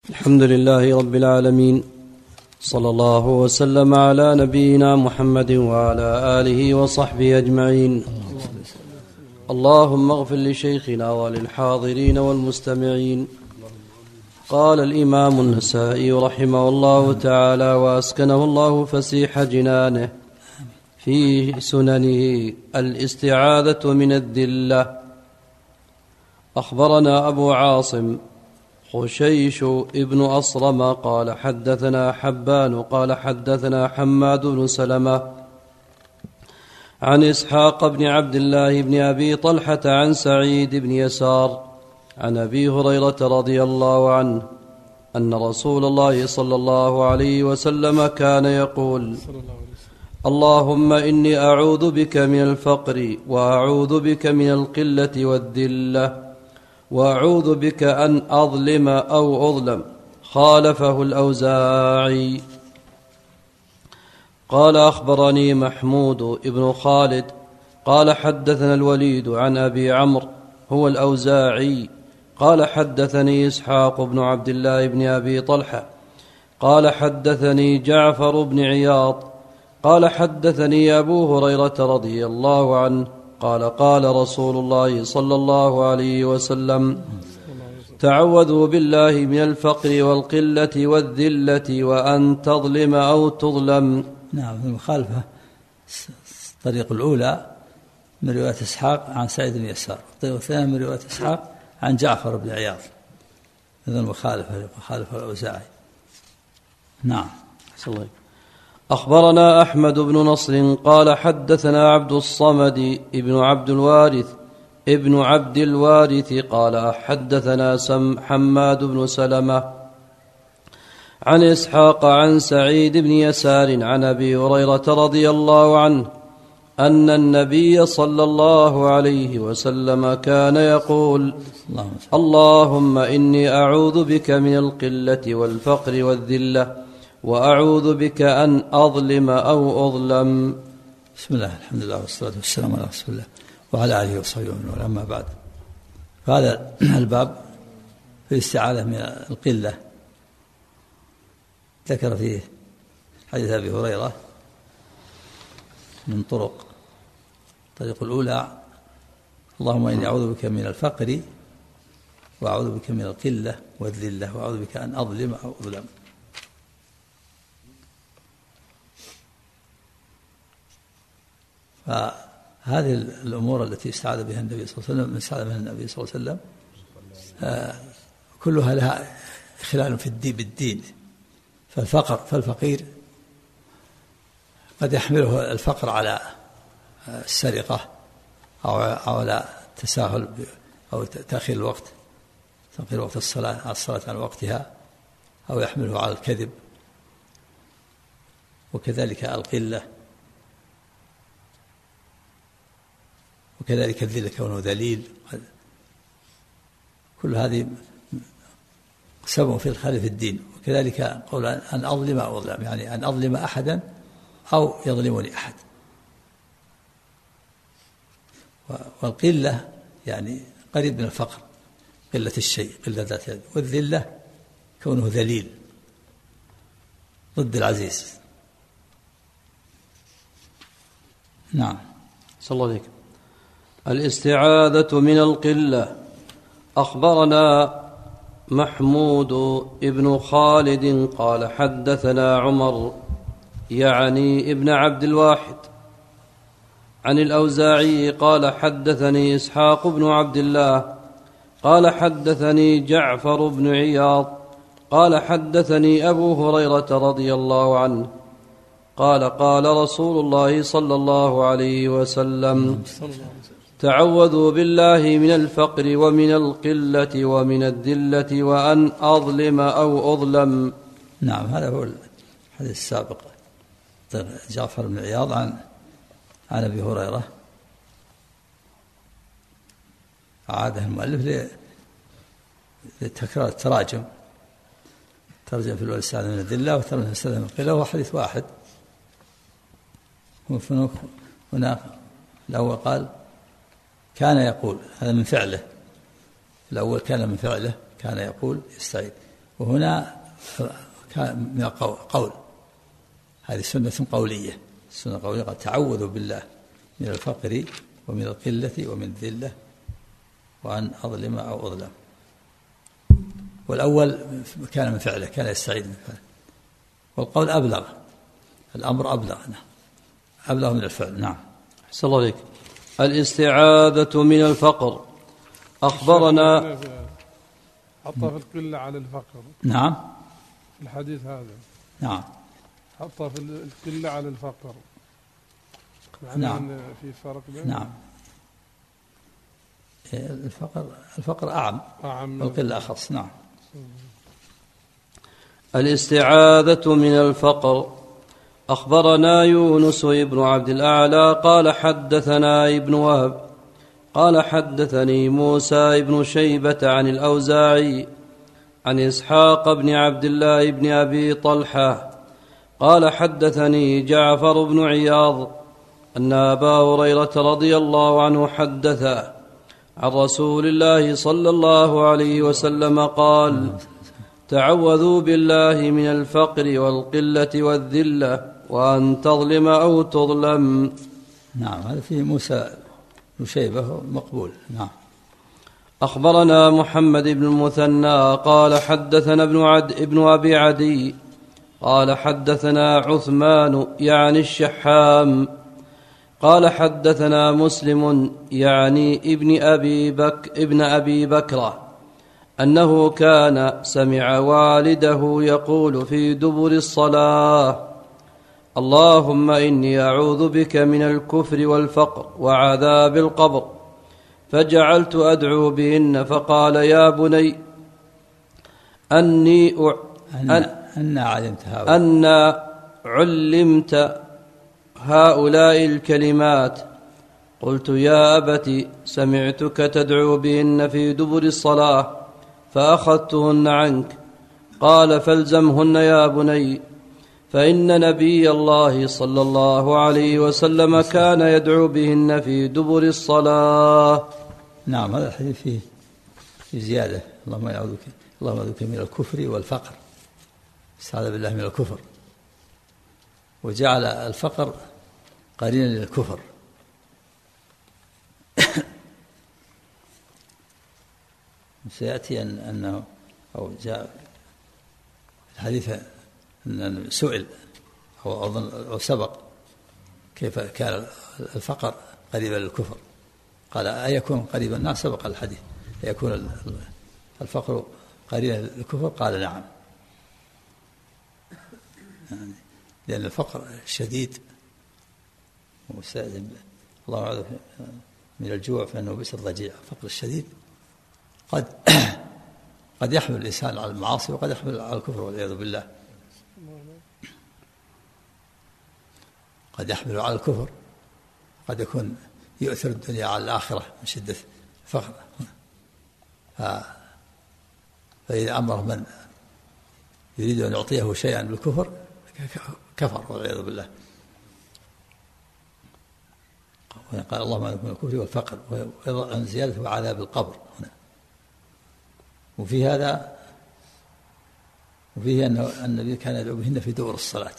الحمد لله رب العالمين، صلى الله وسلم على نبينا محمد وعلى آله وصحبه أجمعين. اللهم اغفر لشيخنا وللحاضرين والمستمعين. قال الإمام النسائي رحمه الله تعالى وأسكنه الله فسيح جنانه في سننه الاستعاذة من الذلة. أخبرنا أبو عاصم خشيش ابن أصرم قال حدثنا حبان قال حدثنا حماد بن سلمة عن إسحاق بن عبد الله بن أبي طلحة عن سعيد بن يسار عن أبي هريرة رضي الله عنه أن رسول الله صلى الله عليه وسلم كان يقول: اللهم إني أعوذ بك من الفقر وأعوذ بك من القلة والذلة وأعوذ بك أن أظلم أو أظلم. خالفه الأوزاعي. قال أخبرني محمود ابن خالد قال حدثنا الوليد عن أبي عمرو هو الأوزاعي قال حدثني إسحاق بن عبد الله بن أبي طلحة قال حدثني جعفر بن عياض قال حدثني أبو هريرة رضي الله عنه قال قال رسول الله صلى الله عليه وسلم: تعوذوا بالله من الفقر والقلة والذلة وأن تظلم أو تظلم. نعم. المخالفة الطريق الأولى من رواية إسحاق عن سعيد بن يسار، الطريق الثاني من رواية إسحاق عن جعفر بن عياض. هذا المخالفة الأوزاعي. نعم. أخبرنا أحمد بن نصر قال حدثنا عبد الصمد ابن عبد الوارث قال حدثنا حماد بن سلمة عن إسحاق عن سعيد بن يسار عن أبي هريرة رضي الله عنه أن النبي صلى الله عليه وسلم كان يقول: اللهم إني أعوذ بك من القلة والفقر والذلة وأعوذ بك أن أظلم أو أظلم. بسم الله، الحمد لله والصلاة والسلام على رسول الله وعلى آله وصحبه ومن. أما بعد، فهذا الباب في الاستعاذة من القلة. ذكر فيه حديث أبي هريرة من طرق. الطريق الأولى: اللهم إني أعوذ بك من الفقر وأعوذ بك من القلة والذلة وأعوذ بك أن أظلم أو أظلم. فهذه الأمور التي استعاذ بها النبي صلى الله عليه وسلم كلها لها خلال في بالدين. فالفقير قد يحمله الفقر على السرقة أو على التساهل أو تأخير وقت الصلاة عن وقتها، أو يحمله على الكذب. وكذلك القلة، وكذلك الذلة كونه ذليل. كل هذه سبب في الخلل في الدين. وكذلك قول أن أظلم أو أظلم، يعني أن أظلم أحدا أو يظلمني أحد. والقلة يعني قريب من الفقر، قلة الشيء، قلة ذات يد. والذلة كونه ذليل ضد العزيز. نعم. صلى الله عليه وسلم. الاستعاذة من القلة. أخبرنا محمود ابن خالد قال حدثنا عمر يعني ابن عبد الواحد عن الأوزاعي قال حدثني إسحاق بن عبد الله قال حدثني جعفر بن عياض قال حدثني أبو هريرة رضي الله عنه قال قال رسول الله صلى الله عليه وسلم: تعوذوا بالله من الفقر ومن القلة ومن الذلة وأن أظلم أو أظلم. نعم. هذا هو الحديث السابق، جعفر بن عياض عن أبي هريرة. عاده المؤلف لتكرار التراجم، ترجم في الأول الاستعاذة من الذلة وترجم في الاستعاذة من القلة، وهو حديث واحد. هنا الأول قال كان يقول، هذا من فعله. الأول كان من فعله، كان يقول يستعيذ. وهنا كان من قول، هذه سنة قولية، السنة قولية قد تعوذوا بالله من الفقر ومن القلة ومن الذلة وأن أظلم أو أظلم. والأول كان من فعله، كان يستعيذ من فعله، والقول أبلغ، الأمر أبلغ من الفعل. نعم. أحسن الله عليك. الاستعاذة من الفقر. أخبرنا حطها في القلة على الفقر. نعم. في الحديث هذا. نعم. حطها في القلة على الفقر. نعم. في فرق بين. نعم. الفقر أعم والقلة أخص. نعم. الاستعاذة من الفقر. أخبرنا يونس بن عبد الأعلى قال حدثنا ابن وهب قال حدثني موسى بن شيبة عن الأوزاعي عن إسحاق بن عبد الله بن أبي طلحة قال حدثني جعفر بن عياض أن أبا هريرة رضي الله عنه حدث عن رسول الله صلى الله عليه وسلم قال: تعوذوا بالله من الفقر والقلة والذلة وأن تظلم أو تظلم. نعم. هذا فيه موسى بن شيبة مقبول. نعم. أخبرنا محمد بن المثنى قال حدثنا ابن أبي عدي قال حدثنا عثمان يعني الشحام قال حدثنا مسلم يعني ابن أبي بكر أنه كان سمع والده يقول في دبر الصلاة: اللهم إني أعوذ بك من الكفر والفقر وعذاب القبر، فجعلت أدعو بهن، فقال: يا بني أن علمت هؤلاء الكلمات. قلت: يا أبت سمعتك تدعو بهن في دبر الصلاة فأخذتهن عنك. قال: فالزمهن يا بني، فإن نبي الله صلى الله عليه وسلم كان يدعو بهن في دبر الصلاة. نعم. هذا الحديث فيه زيادة: اللهم أعوذ بك من الكفر والفقر، استعاذ بالله من الكفر، وجعل الفقر قرينا للكفر. سيأتي أنه أو جاء الحديث أن سئل أو سبق كيف كان الفقر قريبا للكفر، قال: أيكون قريبا؟ نعم، سبق الحديث. يكون الفقر قريبا للكفر؟ قال: نعم. يعني لأن الفقر شديد ومستأذن، الله أعوذ من الجوع فإنه بئس الضجيع. الفقر الشديد قد يحمل الإنسان على المعاصي وقد يحمل على الكفر والعياذ بالله. قد يحمل على الكفر، قد يكون يؤثر الدنيا على الآخرة من شدة الفقر. فإذا أمر من يريد أن يعطيه شيئا بالكفر كفر والعياذ بالله. قال: اللهم أعوذ من الكفر والفقر، وأيضا زيادة وعذاب القبر. وفي أن النبي كان يدعو بهن في دبر الصلاة،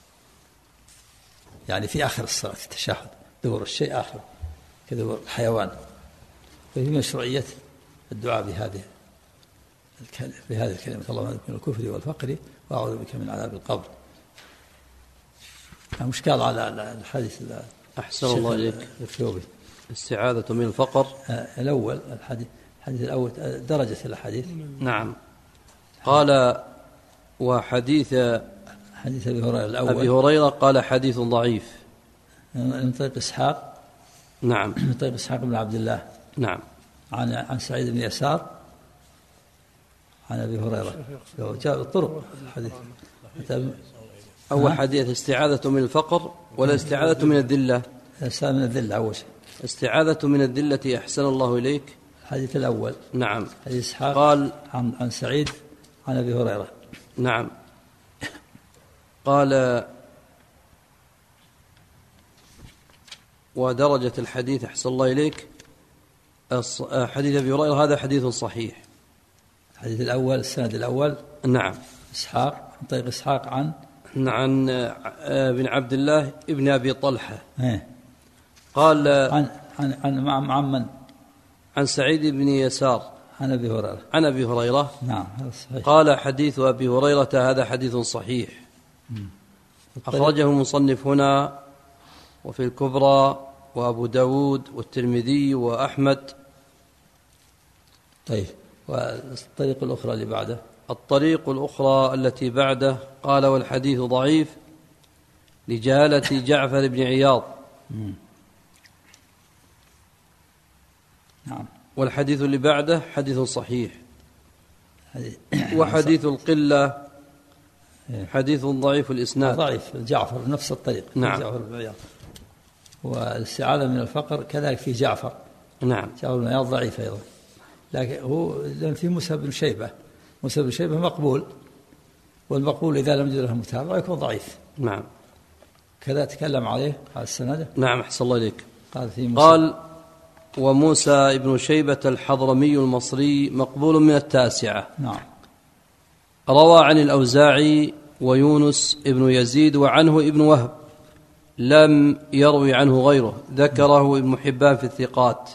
يعني في آخر الصلاة، في التشهد. دبر الشيء آخر كدبر الحيوان. ففي مشروعية الدعاء بهذه الكلمة: اللهم أعوذ بك من الكفر والفقر وأعوذ بك من عذاب القبر. مشكال على الحديث. أحسن الله إليك. استعاذة من الفقر. الأول الحديث الأول درجة الحديث. نعم. قال: وحديث أبي هريرة الأول. أبي هريرة قال: حديث ضعيف. من طريق إسحاق. نعم. من طريق إسحاق بن عبد الله. نعم. عن سعيد بن يسار عن أبي هريرة. جاء الطرق الحديث. أول حديث استعاذة من الفقر ولا استعاذة من الذلة؟ استعاذة من الذلة أول شيء. استعاذة من الذلة. أحسن الله إليك. الحديث الأول. نعم. حديث إسحاق قال عن سعيد عن أبي هريرة. نعم. قال: ودرجة الحديث أحسن الله إليك حديث أبي هريرة هذا حديث صحيح. الحديث الأول السند الأول نعم. إسحاق عن طريق إسحاق عن بن عبد الله ابن أبي طلحة. إيه؟ قال عن من؟ عن سعيد بن يسار عن أبي هريرة. عن أبي هريرة. نعم هذا صحيح. قال حديث أبي هريرة هذا حديث صحيح. أخرجه المصنف هنا وفي الكبرى وأبو داود والترمذي وأحمد. طيب، والطريق الأخرى اللي بعده؟ الطريق الأخرى التي بعده قال والحديث ضعيف لجهالة جعفر بن عياض. نعم. والحديث اللي بعده حديث صحيح. وحديث القلة حديث ضعيف الإسناد. ضعيف جعفر نفس الطريق. نعم. جعفر بن عياض. والاستعاذة من الفقر كذلك في جعفر. نعم. جعفر بن عياض ضعيف أيضا، لكن هو في موسى بن شيبة. موسى بن شيبة مقبول، والمقبول إذا لم يجد له متابعة يكون ضعيف. نعم. كذا تكلم عليه على السند. نعم أحسن الله إليك. قال وموسى بن شيبة الحضرمي المصري مقبول من التاسعة. نعم. روى عن الأوزاعي ويونس ابن يزيد وعنه ابن وهب، لم يروي عنه غيره، ذكره ابن حبان في الثقات،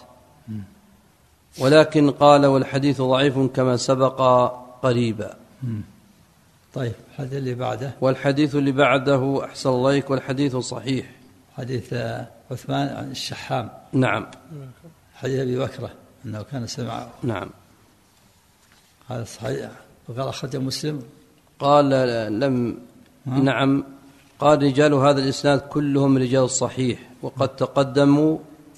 ولكن قال والحديث ضعيف كما سبق قريبا. طيب، الحديث اللي بعده؟ والحديث اللي بعده أحسن الله إليك والحديث صحيح. حديث عثمان عن الشحام. نعم. حديث أبي بكرة أنه كان سمع. نعم. هذا صحيح. وقال أخرج مسلم. قال لم. نعم. قال رجال هذا الإسناد كلهم رجال الصحيح وقد تقدموا.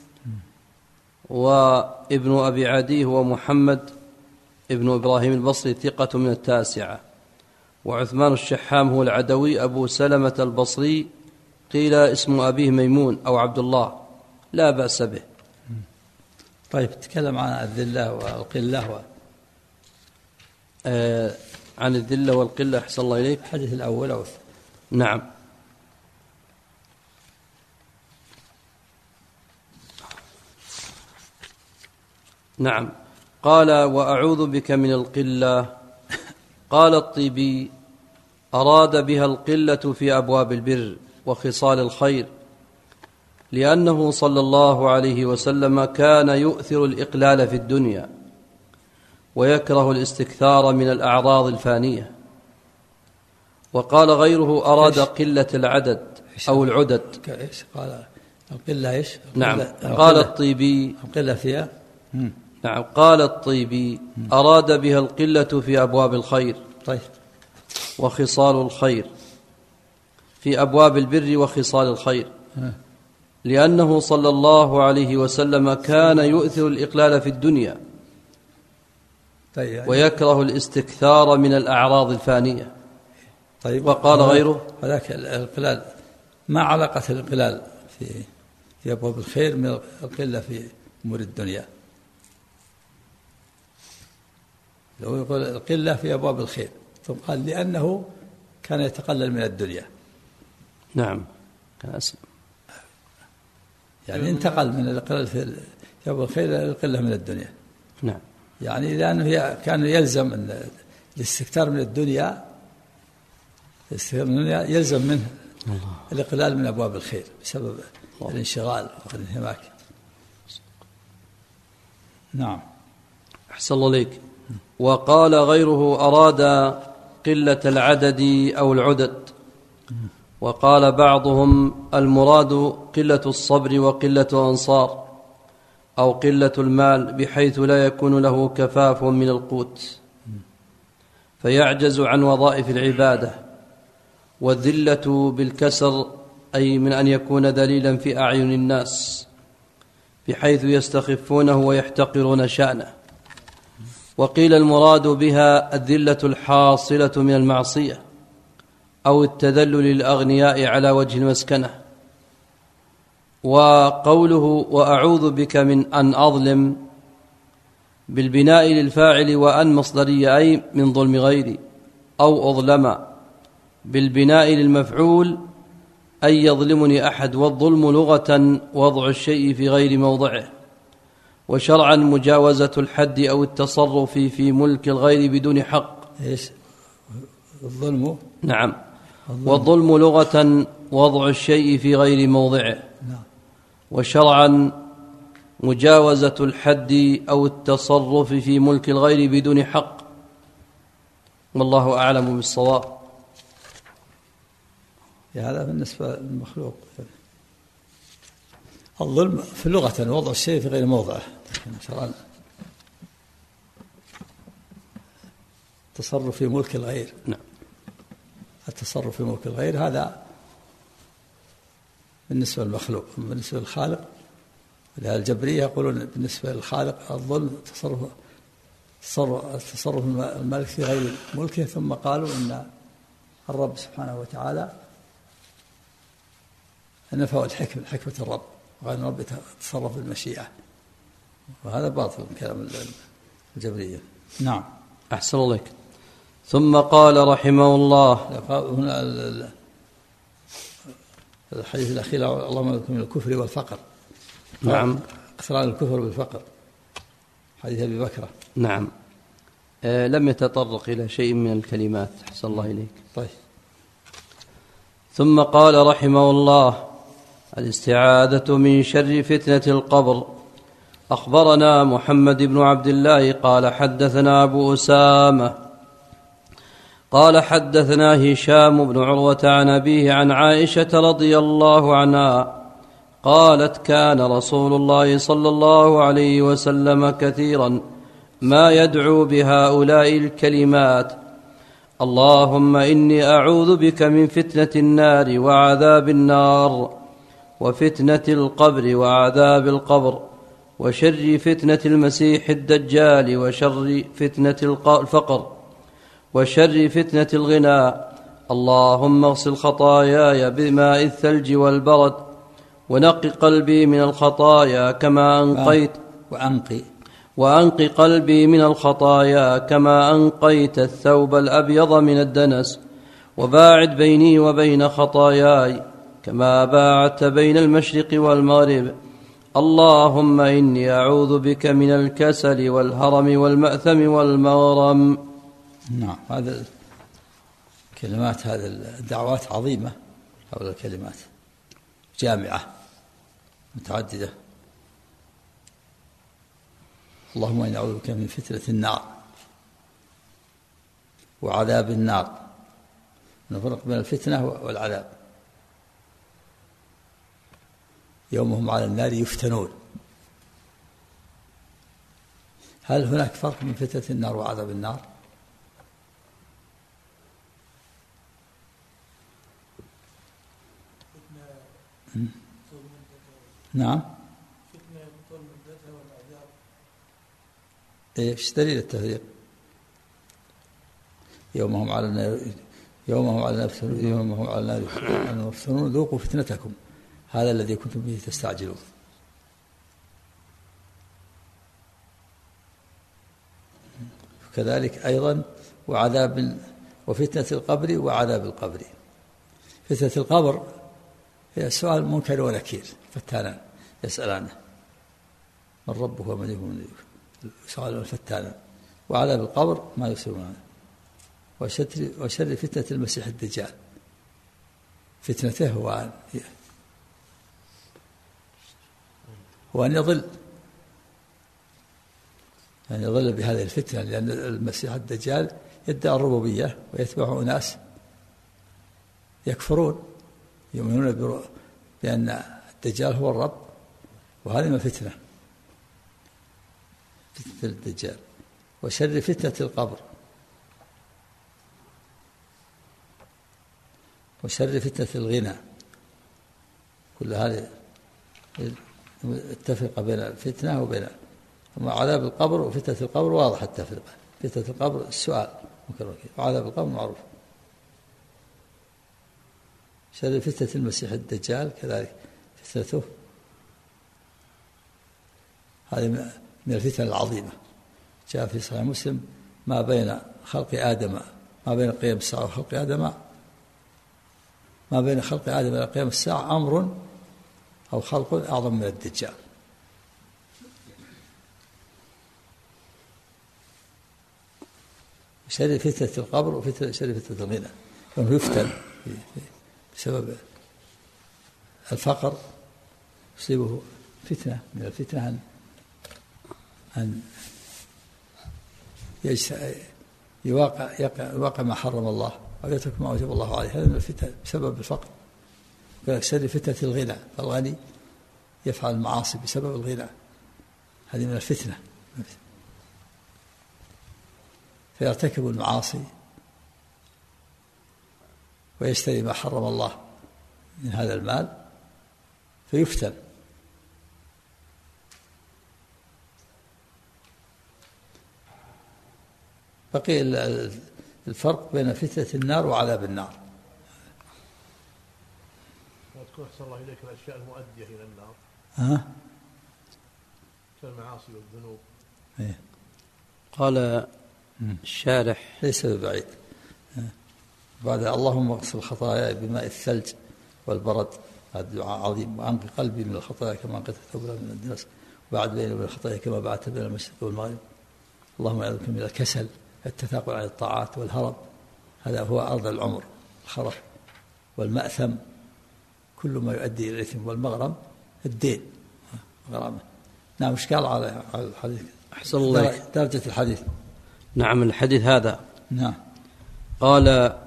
وابن أبي عدي هو محمد ابن إبراهيم البصري ثقة من التاسعة. وعثمان الشحام هو العدوي أبو سلمة البصري، قيل اسم أبيه ميمون أو عبد الله، لا بأس به. طيب، تكلم عن الذلة والقلة عن الذلة والقلة أحسن الله إليك. الحديث الأول أو نعم. نعم. قال وأعوذ بك من القلة. قال الطيبي أراد بها القلة في أبواب البر وخصال الخير، لأنه صلى الله عليه وسلم كان يؤثر الإقلال في الدنيا ويكره الاستكثار من الأعراض الفانية. وقال غيره أراد قلة العدد أو العدد. قال القلة إيش؟ نعم. قال الطيبي القلة فيها. نعم. قال الطيبي أراد بها القلة في أبواب الخير. طيب. وخصال الخير في أبواب البر وخصال الخير، لأنه صلى الله عليه وسلم كان يؤثر الإقلال في الدنيا ويكره الاستكثار من الأعراض الفانية. طيب. وقال غيره ولكن الإقلال ما علاقة الإقلال في أبواب الخير من القلة في أمور الدنيا؟ لو يقول القلة في أبواب الخير ثم قال لأنه كان يتقلل من الدنيا. نعم. كان أسلم، يعني انتقل من الإقلال في أبواب الخير إلى القلة من الدنيا. نعم. يعني لأنه كان يلزم الاستكثار من الدنيا، يلزم منه الإقلال من أبواب الخير بسبب الانشغال والانهماك. نعم. أحسن الله إليك. وقال غيره أراد قلة العدد أو العدد. وقال بعضهم المراد قلة الصبر وقلة الأنصار أو قلة المال، بحيث لا يكون له كفاف من القوت فيعجز عن وظائف العبادة. والذلة بالكسر أي من أن يكون ذليلا في أعين الناس بحيث يستخفونه ويحتقرون شأنه. وقيل المراد بها الذلة الحاصلة من المعصية أو التذلل للأغنياء على وجه المسكنة. وقوله وأعوذ بك من أن أظلم بالبناء للفاعل وأن مصدرية أي من ظلم غيري، أو أظلم بالبناء للمفعول أي يظلمني أحد. والظلم لغة وضع الشيء في غير موضعه، وشرعا مجاوزة الحد أو التصرف في ملك الغير بدون حق. إيش الظلم. نعم. والظلم لغة وضع الشيء في غير موضعه. نعم. وشرعا مجاوزة الحد أو التصرف في ملك الغير بدون حق. والله أعلم بالصواب. هذا بالنسبة للمخلوق. الظلم في اللغة وضع الشيء في غير موضعه، شرعا التصرف في ملك الغير. نعم. التصرف في ملك الغير هذا بالنسبة للمخلوق. بالنسبة للخالق الجبرية يقولون بالنسبة للخالق الظلم تصرف الملك في غير ملكه، ثم قالوا إن الرب سبحانه وتعالى نفوا حكمة الرب، وقال الرب يتصرف بالمشيئة، وهذا باطل من كلام الجبرية. نعم. أحسن الله. ثم قال رحمه الله هنا الحديث الأخير اللهم اكفنا من الكفر والفقر. نعم. اقتران الكفر بالفقر، حديث أبي بكرة. نعم. لم يتطرق إلى شيء من الكلمات. أحسن الله إليك. طيب. ثم قال رحمه الله الاستعاذة من شر فتنة القبر. أخبرنا محمد بن عبد الله قال حدثنا أبو أسامة قال حدثنا هشام بن عروة عن أبيه عن عائشة رضي الله عنها قالت كان رسول الله صلى الله عليه وسلم كثيرا ما يدعو بهؤلاء الكلمات: اللهم إني أعوذ بك من فتنة النار وعذاب النار، وفتنة القبر وعذاب القبر، وشر فتنة المسيح الدجال، وشر فتنة الفقر، وشر فتنة الغنى. اللهم اغسل خطاياي بماء الثلج والبرد، ونق قلبي من الخطايا كما أنقيت وأنق قلبي من الخطايا كما أنقيت الثوب الأبيض من الدنس، وباعد بيني وبين خطاياي كما باعدت بين المشرق والمغرب. اللهم إني أعوذ بك من الكسل والهرم والمأثم والمغرم. نعم. هذا كلمات، هذه الدعوات عظيمة، هذه الكلمات جامعة متعددة. اللهم إني أعوذ بك من فتنة النار وعذاب النار. نفرق بين الفتنة والعذاب. يومهم على النار يفتنون. هل هناك فرق بين فتنة النار وعذاب النار؟ نعم. ايش دليل التفريق؟ يومهم على النار يفتنون ذوقوا فتنتكم هذا الذي كنتم به تستعجلون. كذلك أيضا وفتنة القبر وعذاب القبر. فتنة القبر هي سؤال منكر ونكير فتانا يسألانه من ربه ومن يكون سؤال الفتانا. وعذاب القبر ما يسألونه. وشر فتنة المسيح الدجال. فتنته هو أن يضل، يعني يضل بهذه الفتنة، لأن المسيح الدجال يدعي الربوبية ويتبع أناس يكفرون يؤمنون بأن الدجال هو الرب، وهذه ما فتنة الدجال. وشر فتنة القبر، وشر فتنة الغنى. كل هذه التفرقة بين الفتنة وبين عذاب القبر. وفتنة القبر واضح التفرقة. فتنة القبر السؤال وعذاب القبر معروف. شر فتنة المسيح الدجال كذلك فتنته هذه من الفتن العظيمة. جاء في صحيح مسلم ما بين خلق آدم، ما بين قيام الساعة وخلق آدم، ما بين خلق آدم إلى قيام الساعة أمر أو خلق أعظم من الدجال. شر فتنة القبر وشر فتنة الغنى، كونه يفتن بسبب الفقر، يصيبه فتنة من الفتنة أن يواقع ما حرم الله أو يترك ما أوجب الله عليه، هذا من الفتنة بسبب الفقر. شر فتنة الغنى، فالغني يفعل المعاصي بسبب الغنى، هذه من الفتنة، فيرتكب المعاصي ويشتري ما حرم الله من هذا المال فيفتن. بقي الفرق بين فتنة النار وعذاب النار. وتكون أحسن الله إليك الأشياء المؤدية إلى النار كالمعاصي والذنوب. قال الشارح ليس ببعيد. بعد اللهم اغسل خطاياي بماء الثلج والبرد، هذا دعاء عظيم. وأنقي قلبي من الخطايا كما أنقيت الثوب من الدنس، وبعد بيني وبين الخطايا كما بعدت بين المشرق والمغرب. اللهم أعوذ بك من الكسل، التثاقل عن الطاعات والهرب، هذا هو أرض العمر، الخرف والمأثم كل ما يؤدي إلى الإثم، والمغرم الدين غرامة. نعم. وش قال على الحديث؟ أحسن الله درجة الحديث. نعم الحديث هذا. نعم. قال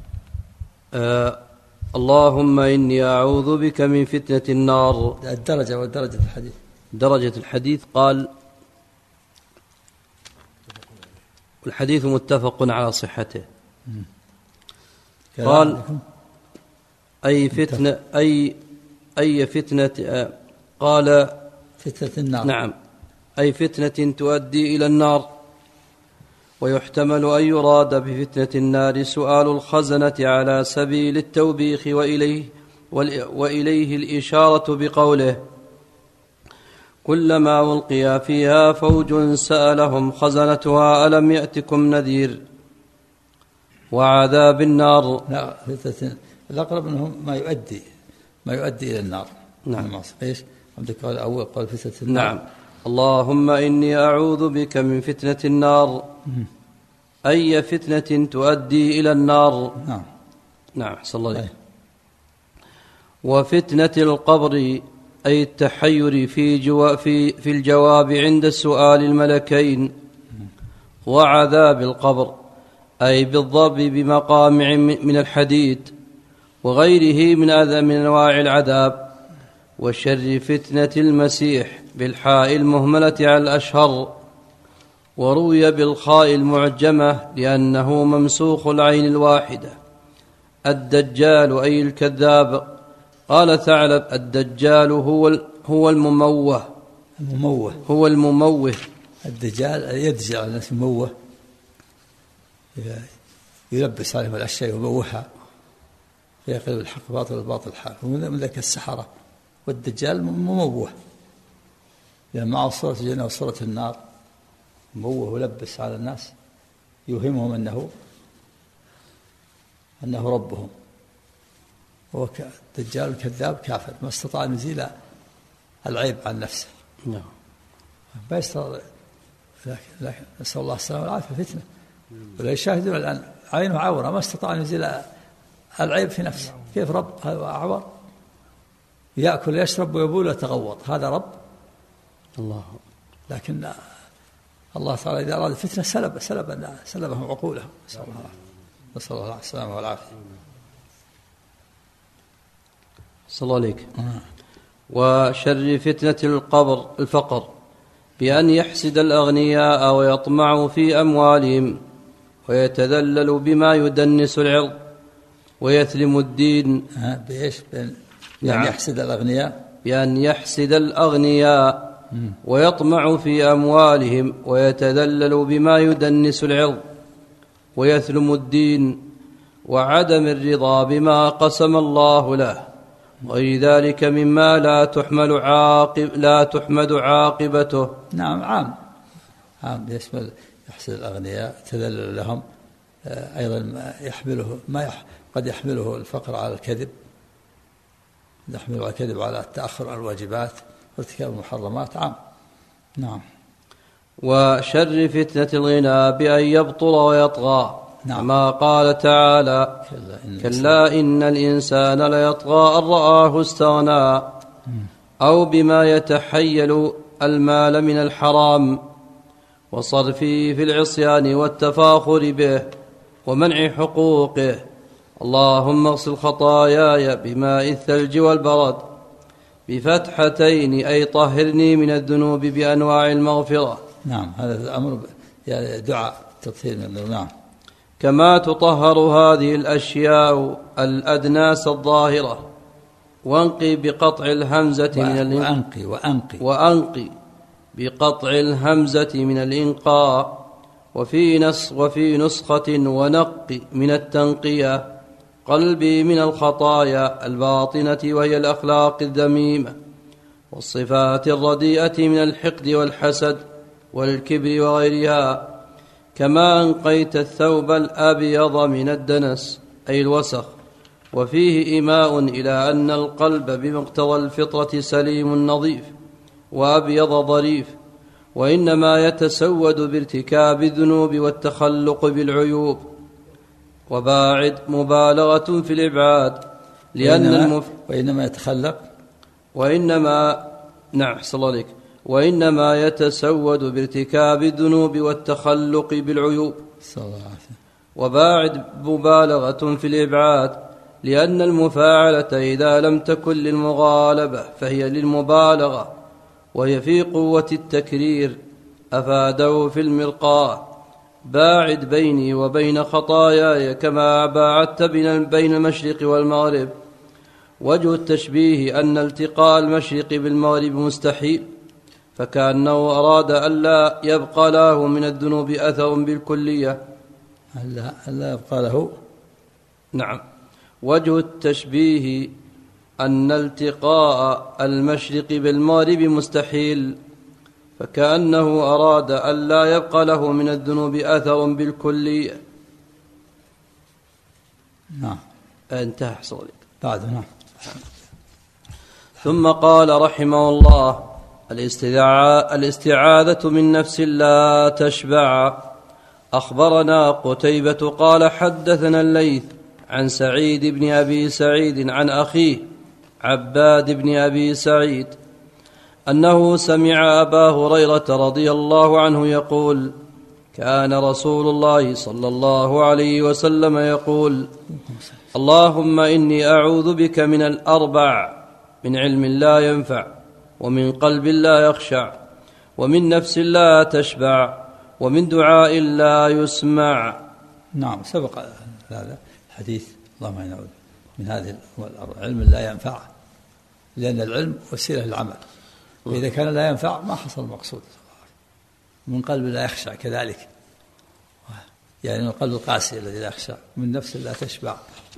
اللهم إني أعوذ بك من فتنة النار. الدرجة ودرجة الحديث. درجة الحديث قال الحديث متفق على صحته. قال أي فتنة أي فتنة قال فتنة النار. نعم أي فتنة تؤدي إلى النار. ويحتمل أن يراد بفتنة النار سؤال الخزنة على سبيل التوبيخ وإليه الإشارة بقوله كلما ألقي فيها فوج سألهم خزنتها ألم يأتكم نذير. وعذاب النار لا فتنة الأقرب منهم ما يؤدي إلى النار. نعم. إيش عندك قال أول قال فتنة النار. نعم. اللهم إني أعوذ بك من فتنة النار أي فتنة تؤدي إلى النار. نعم. نعم صلى الله عليه. وفتنة القبر أي التحير في الجواب عند السؤال الملكين. وعذاب القبر أي بالضرب بمقامع من الحديد وغيره من أنواع العذاب. وشر فتنة المسيح بالحاء المهملة على الأشهر، وروي بالخاء المعجمة لأنه ممسوخ العين الواحدة. الدجال أي الكذاب. قال ثعلب الدجال هو المموه. هو المموه. الدجال يدجل على الناس، مموه يلبس عليهم الأشياء ويموهها فيقلب الحق باطل والباطل حق، ومن ذلك السحرة. والدجال مموه لأن معه صورة الجنة وصورة النار، مموه ولبس على الناس يوهمهم أنه ربهم. هو الدجال الكذاب كافر ما استطاع أن يزيل العيب عن نفسه. نعم. ما يستطيع، لكن نسأل الله السلامة والعافية فتنة. ولا يشاهدون الآن عينه عورة ما استطاع أن يزيل العيب في نفسه. كيف رب هذا عور؟ يأكل يشرب ويبول ويتغوط، هذا رب؟ الله. لكن الله تعالى إذا أراد الفتنة سلبهم عقولهم. نسأل الله السلامة والعافية. صلى الله عليك. وشر فتنة الفقر بأن يحسد الأغنياء ويطمع في أموالهم ويتذلل بما يدنس العرض ويثلم الدين. بإيش؟ بأن يحسد الأغنياء، بأن يحسد الأغنياء ويطمع في أموالهم ويتذلل بما يدنس العرض ويثلم الدين وعدم الرضا بما قسم الله له، وغير ذلك مما لا تحمد عاقبته. نعم. عام يشمل يحسد الأغنياء، تذلل لهم. أيضا قد يحمله الفقر على الكذب، يحمله على الكذب على التأخر عن الواجبات وارتكاب المحرمات. عام. نعم. وشر فتنة الغنى بأن يبطل ويطغى. نعم. كما قال تعالى: كلا إن الإنسان ليطغى أن رآه استغنى. أو بما يتحيل المال من الحرام وصرفه في العصيان والتفاخر به ومنع حقوقه. اللهم اغسل خطاياي بماء الثلج والبرد بفتحتين، أي طهرني من الذنوب بأنواع المغفرة. نعم، هذا الأمر يعني دعاء تطهير من الذنوب. نعم. كما تطهر هذه الأشياء الأدناس الظاهرة. وأنقي بقطع الهمزة وأنقي بقطع الهمزة من الإنقاء. وفي نسخة ونق من التنقية. قلبي من الخطايا الباطنة وهي الأخلاق الذميمة والصفات الرديئة من الحقد والحسد والكبر وغيرها. كما أنقيت الثوب الأبيض من الدنس أي الوسخ. وفيه إيماء إلى أن القلب بمقتضى الفطرة سليم نظيف وأبيض ظريف، وإنما يتسود بارتكاب الذنوب والتخلق بالعيوب. وباعد مبالغة في الإبعاد، لأن وإنما يتخلق وإنما يتسود بارتكاب الذنوب والتخلق بالعيوب. وباعد مبالغة في الإبعاد، لأن المفاعلة إذا لم تكن للمغالبة فهي للمبالغة، وهي في قوة التكرير. أفاده في المرقاة: باعد بيني وبين خطاياي كما باعدت بين المشرق والمغرب. وجه التشبيه أن التقاء المشرق بالمغرب مستحيل، فكأنه أراد ألا يبقى له من الذنوب أثر بالكلية. ألا يبقى له. نعم. وجه التشبيه أن التقاء المشرق بالمغرب مستحيل، فكأنه أراد ألا يبقى له من الذنوب أثر بالكلية. نعم. انتهى حصل بعد. نعم. ثم قال رحمه الله: الاستعاذة من نفس لا تشبع. أخبرنا قتيبة قال حدثنا الليث عن سعيد بن أبي سعيد عن أخيه عباد بن أبي سعيد أنه سمع أبا هريرة رضي الله عنه يقول: كان رسول الله صلى الله عليه وسلم يقول: اللهم إني أعوذ بك من الأربع: من علم لا ينفع، ومن قلب لا يخشع، ومن نفس لا تشبع، ومن دعاء لا يسمع. نعم، سبق هذا الحديث. اللهم إني أعوذ من هذه العلم لا ينفع، لأن العلم وسيلة للعمل، وإذا كان لا ينفع ما حصل المقصود. من قلب لا يخشع كذلك، يعني من القلب القاسي الذي لا يخشع. من نفس لا تشبع،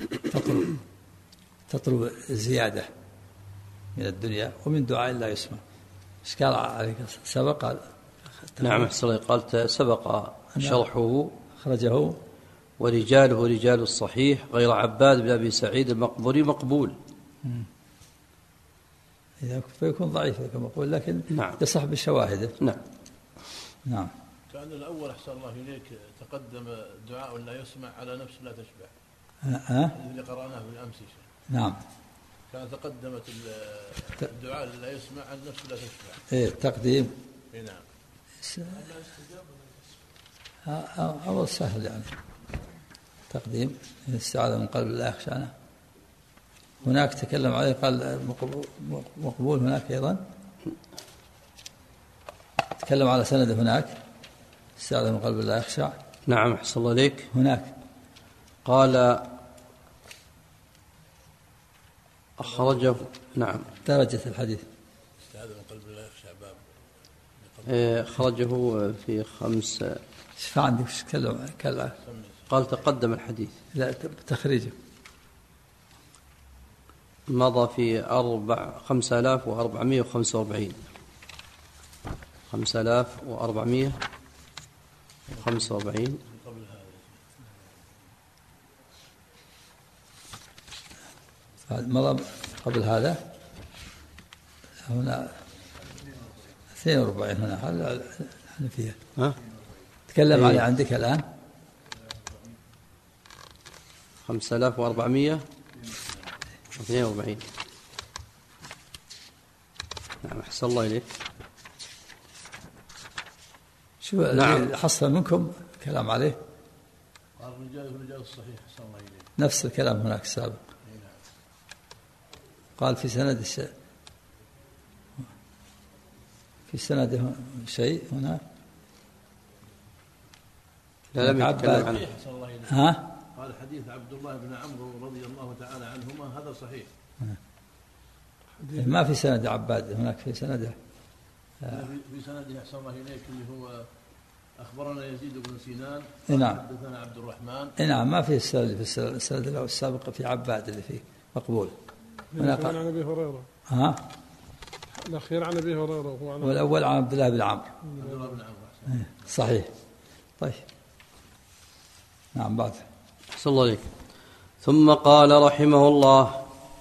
تطلب زيادة من الدنيا، ومن دعاء لا يسمع. إشكال عليك سبق. نعم، قالت سبق شرحه أخرجه ورجاله رجال الصحيح غير عباد بن أبي سعيد المقبري مقبول. إذا فيكون ضعيف كما قلت، لكن نعم يصح بشواهده. نعم. نعم. كان الأول أحسن الله إليك تقدم دعاء لا يسمع على نفس لا تشبع. اللي قرأناه بالأمس. نعم. كان تقدمت الدعاء لا يسمع على نفس لا تشبع. إيه التقديم. نعم. أمر سهل يعني. تقديم الاستعاذة من قلب لا يخشعنا. هناك تكلم عليه قال مقبول. هناك أيضا تكلم على سند هناك استعاذة من قلب لا يخشع. نعم، أحسن الله إليك. هناك قال أخرجه. نعم، درجة الحديث استعاذة من قلب لا يخشع باب. أخرجه في 5. شفاء عندك كلا قال تقدم الحديث. لا، تخريجه مضى في 5445. 5445. مضى قبل هذا هنا 42. هنا الحنفية. ها؟ تكلم عليه عندك الآن 5442. نعم أحسن الله إليك. شو نعم. حصل منكم كلام عليه؟ قال رجال الصحيح أحسن الله إليك. نفس الكلام هناك السابق. قال في سند شيء هنا. لا لم يتكلم عنه. ها؟ قال حديث عبد الله بن عمرو رضي الله تعالى عنهما هذا صحيح. ما في سند عباد هناك، في سنده في سنده أحسن الله إليك اللي هو أخبرنا يزيد بن سنان. نعم. حدثنا عبد الرحمن. نعم ما في السند السابق في عباد اللي فيه مقبول. الأخير عن أبي هريرة. ها؟ الأخير عن أبي هريرة والأول عن عبد الله بن عمرو. عبد الله بن عمرو. صحيح. طيب. نعم بعد. أحسن الله عليك. ثم قال رحمه الله: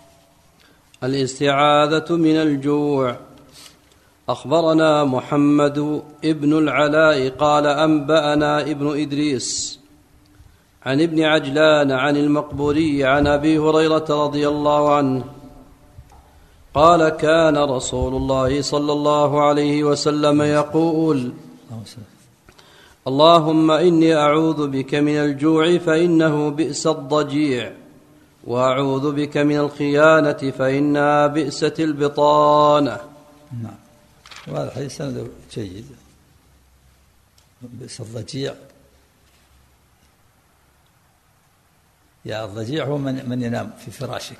الاستعاذة من الجوع. أخبرنا محمد ابن العلاء قال أنبأنا ابن إدريس عن ابن عجلان عن المقبوري عن أبي هريرة رضي الله عنه قال: كان رسول الله صلى الله عليه وسلم يقول: اللهم إني أعوذ بك من الجوع فإنه بئس الضجيع، وأعوذ بك من الخيانة فإنها بئست البطانة. نعم. وهذا الحديث سنده جيد. بئس الضجيع، يا الضجيع هو من ينام في فراشك.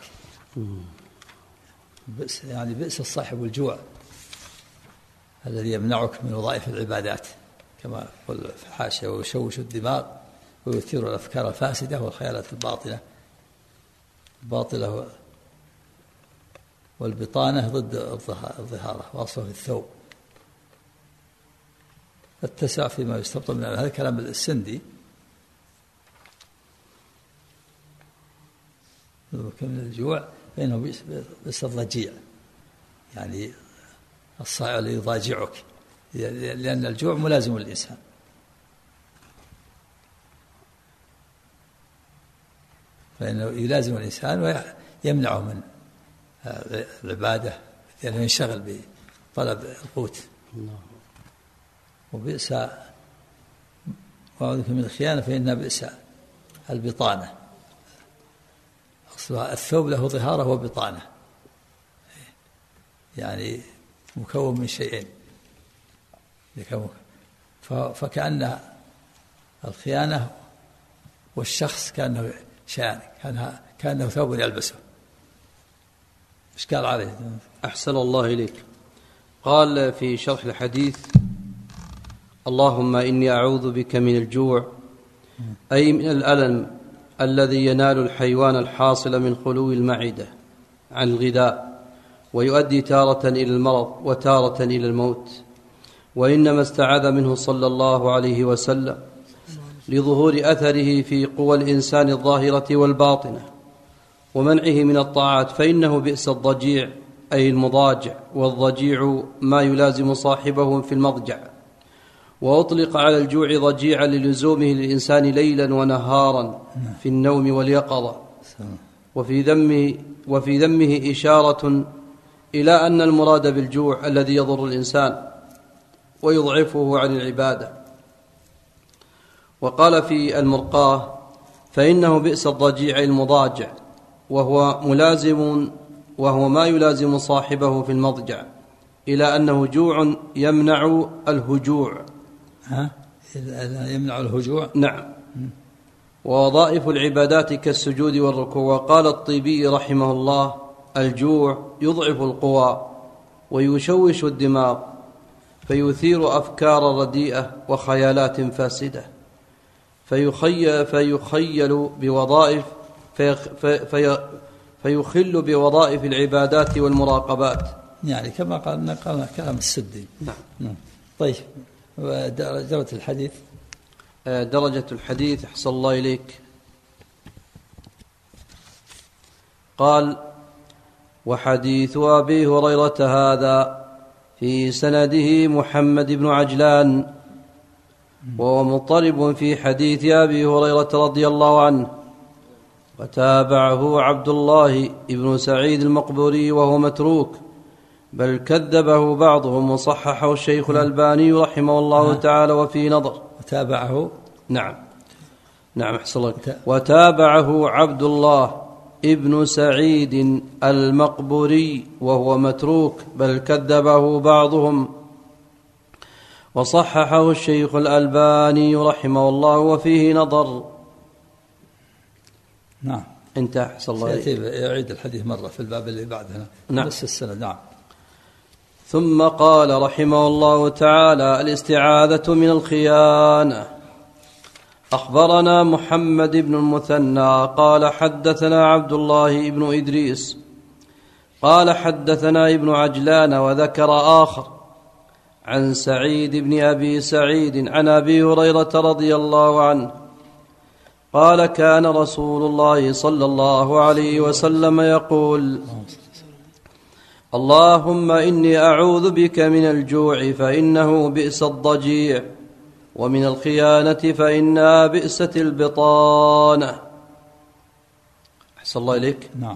بئس يعني بئس الصاحب الجوع الذي يمنعك من وظائف العبادات، كما يقول في الحاشية: ويشوش الدماغ ويثير الأفكار الفاسدة والخيالات الباطلة والبطانة ضد الظهارة، واصله في الثوب. التسع فيما يستبطن من هذا كلام السندي. من الجوع فإنه بئس الضجيع، يعني الصائع الذي يضاجعك، لأن الجوع ملازم للإنسان. فإنه يلازم الإنسان ويمنعه من العبادة، لأنه ينشغل بطلب القوت. وبئس وأعوذ بك من الخيانة فإنها بئس البطانة. أصلها الثوب له ظهارة وبطانة، يعني مكون من شيئين. فكأن الخيانة والشخص كأنه شيئان، كأنه ثوب يلبسه. إشكال عليه. أحسن الله إليك. قال في شرح الحديث: اللهم إني أعوذ بك من الجوع، أي من الألم الذي ينال الحيوان الحاصل من خلو المعدة عن الغذاء، ويؤدي تارة إلى المرض وتارة إلى الموت. وإنما استعاذ منه صلى الله عليه وسلم لظهور أثره في قوى الإنسان الظاهرة والباطنة ومنعه من الطاعات، فإنه بئس الضجيع أي المضاجع، والضجيع ما يلازم صاحبه في المضجع. وأطلق على الجوع ضجيعا للزومه للإنسان ليلا ونهارا في النوم واليقظة. وفي ذمه إشارة إلى أن المراد بالجوع الذي يضر الإنسان ويضعفه عن العبادة. وقال في المرقاة: فإنه بئس الضجيع المضاجع، وهو ما يلازم صاحبه في المضجع، إلى أنه جوع يمنع الهجوع. يمنع الهجوع. نعم. ووظائف العبادات كالسجود والركوع. وقال الطيبي رحمه الله: الجوع يضعف القوى ويشوش الدماغ، فيثير أفكار رديئة وخيالات فاسدة، فيخل بوظائف العبادات والمراقبات. يعني كما قال كلام السدي. نعم. طيب، درجة الحديث. درجة الحديث أحسن الله إليك. قال: وحديث أبي هريرة هذا في سنده محمد بن عجلان وهو مضطرب في حديث أبي هريرة رضي الله عنه. وتابعه عبد الله بن سعيد المقبوري وهو متروك، بل كذبه بعضهم وصححه الشيخ الألباني رحمه الله تعالى وفي نظر. وتابعه نعم وتابعه عبد الله ابن سعيد المقبوري وهو متروك، بل كذبه بعضهم وصححه الشيخ الألباني رحمه الله وفيه نظر. نعم انتهى. أحسن الله يعيد الحديث مرة في الباب اللي بعدها. نعم. بس السنة. نعم. ثم قال رحمه الله تعالى: الاستعاذة من الخيانة. أخبرنا محمد بن المثنى قال حدثنا عبد الله بن إدريس قال حدثنا ابن عجلان، وذكر آخر عن سعيد بن أبي سعيد عن أبي هريرة رضي الله عنه قال: كان رسول الله صلى الله عليه وسلم يقول: اللهم إني أعوذ بك من الجوع فإنه بئس الضجيع، ومن الخيانة فإنها بئست البطانة. أحسن الله إليك. نعم.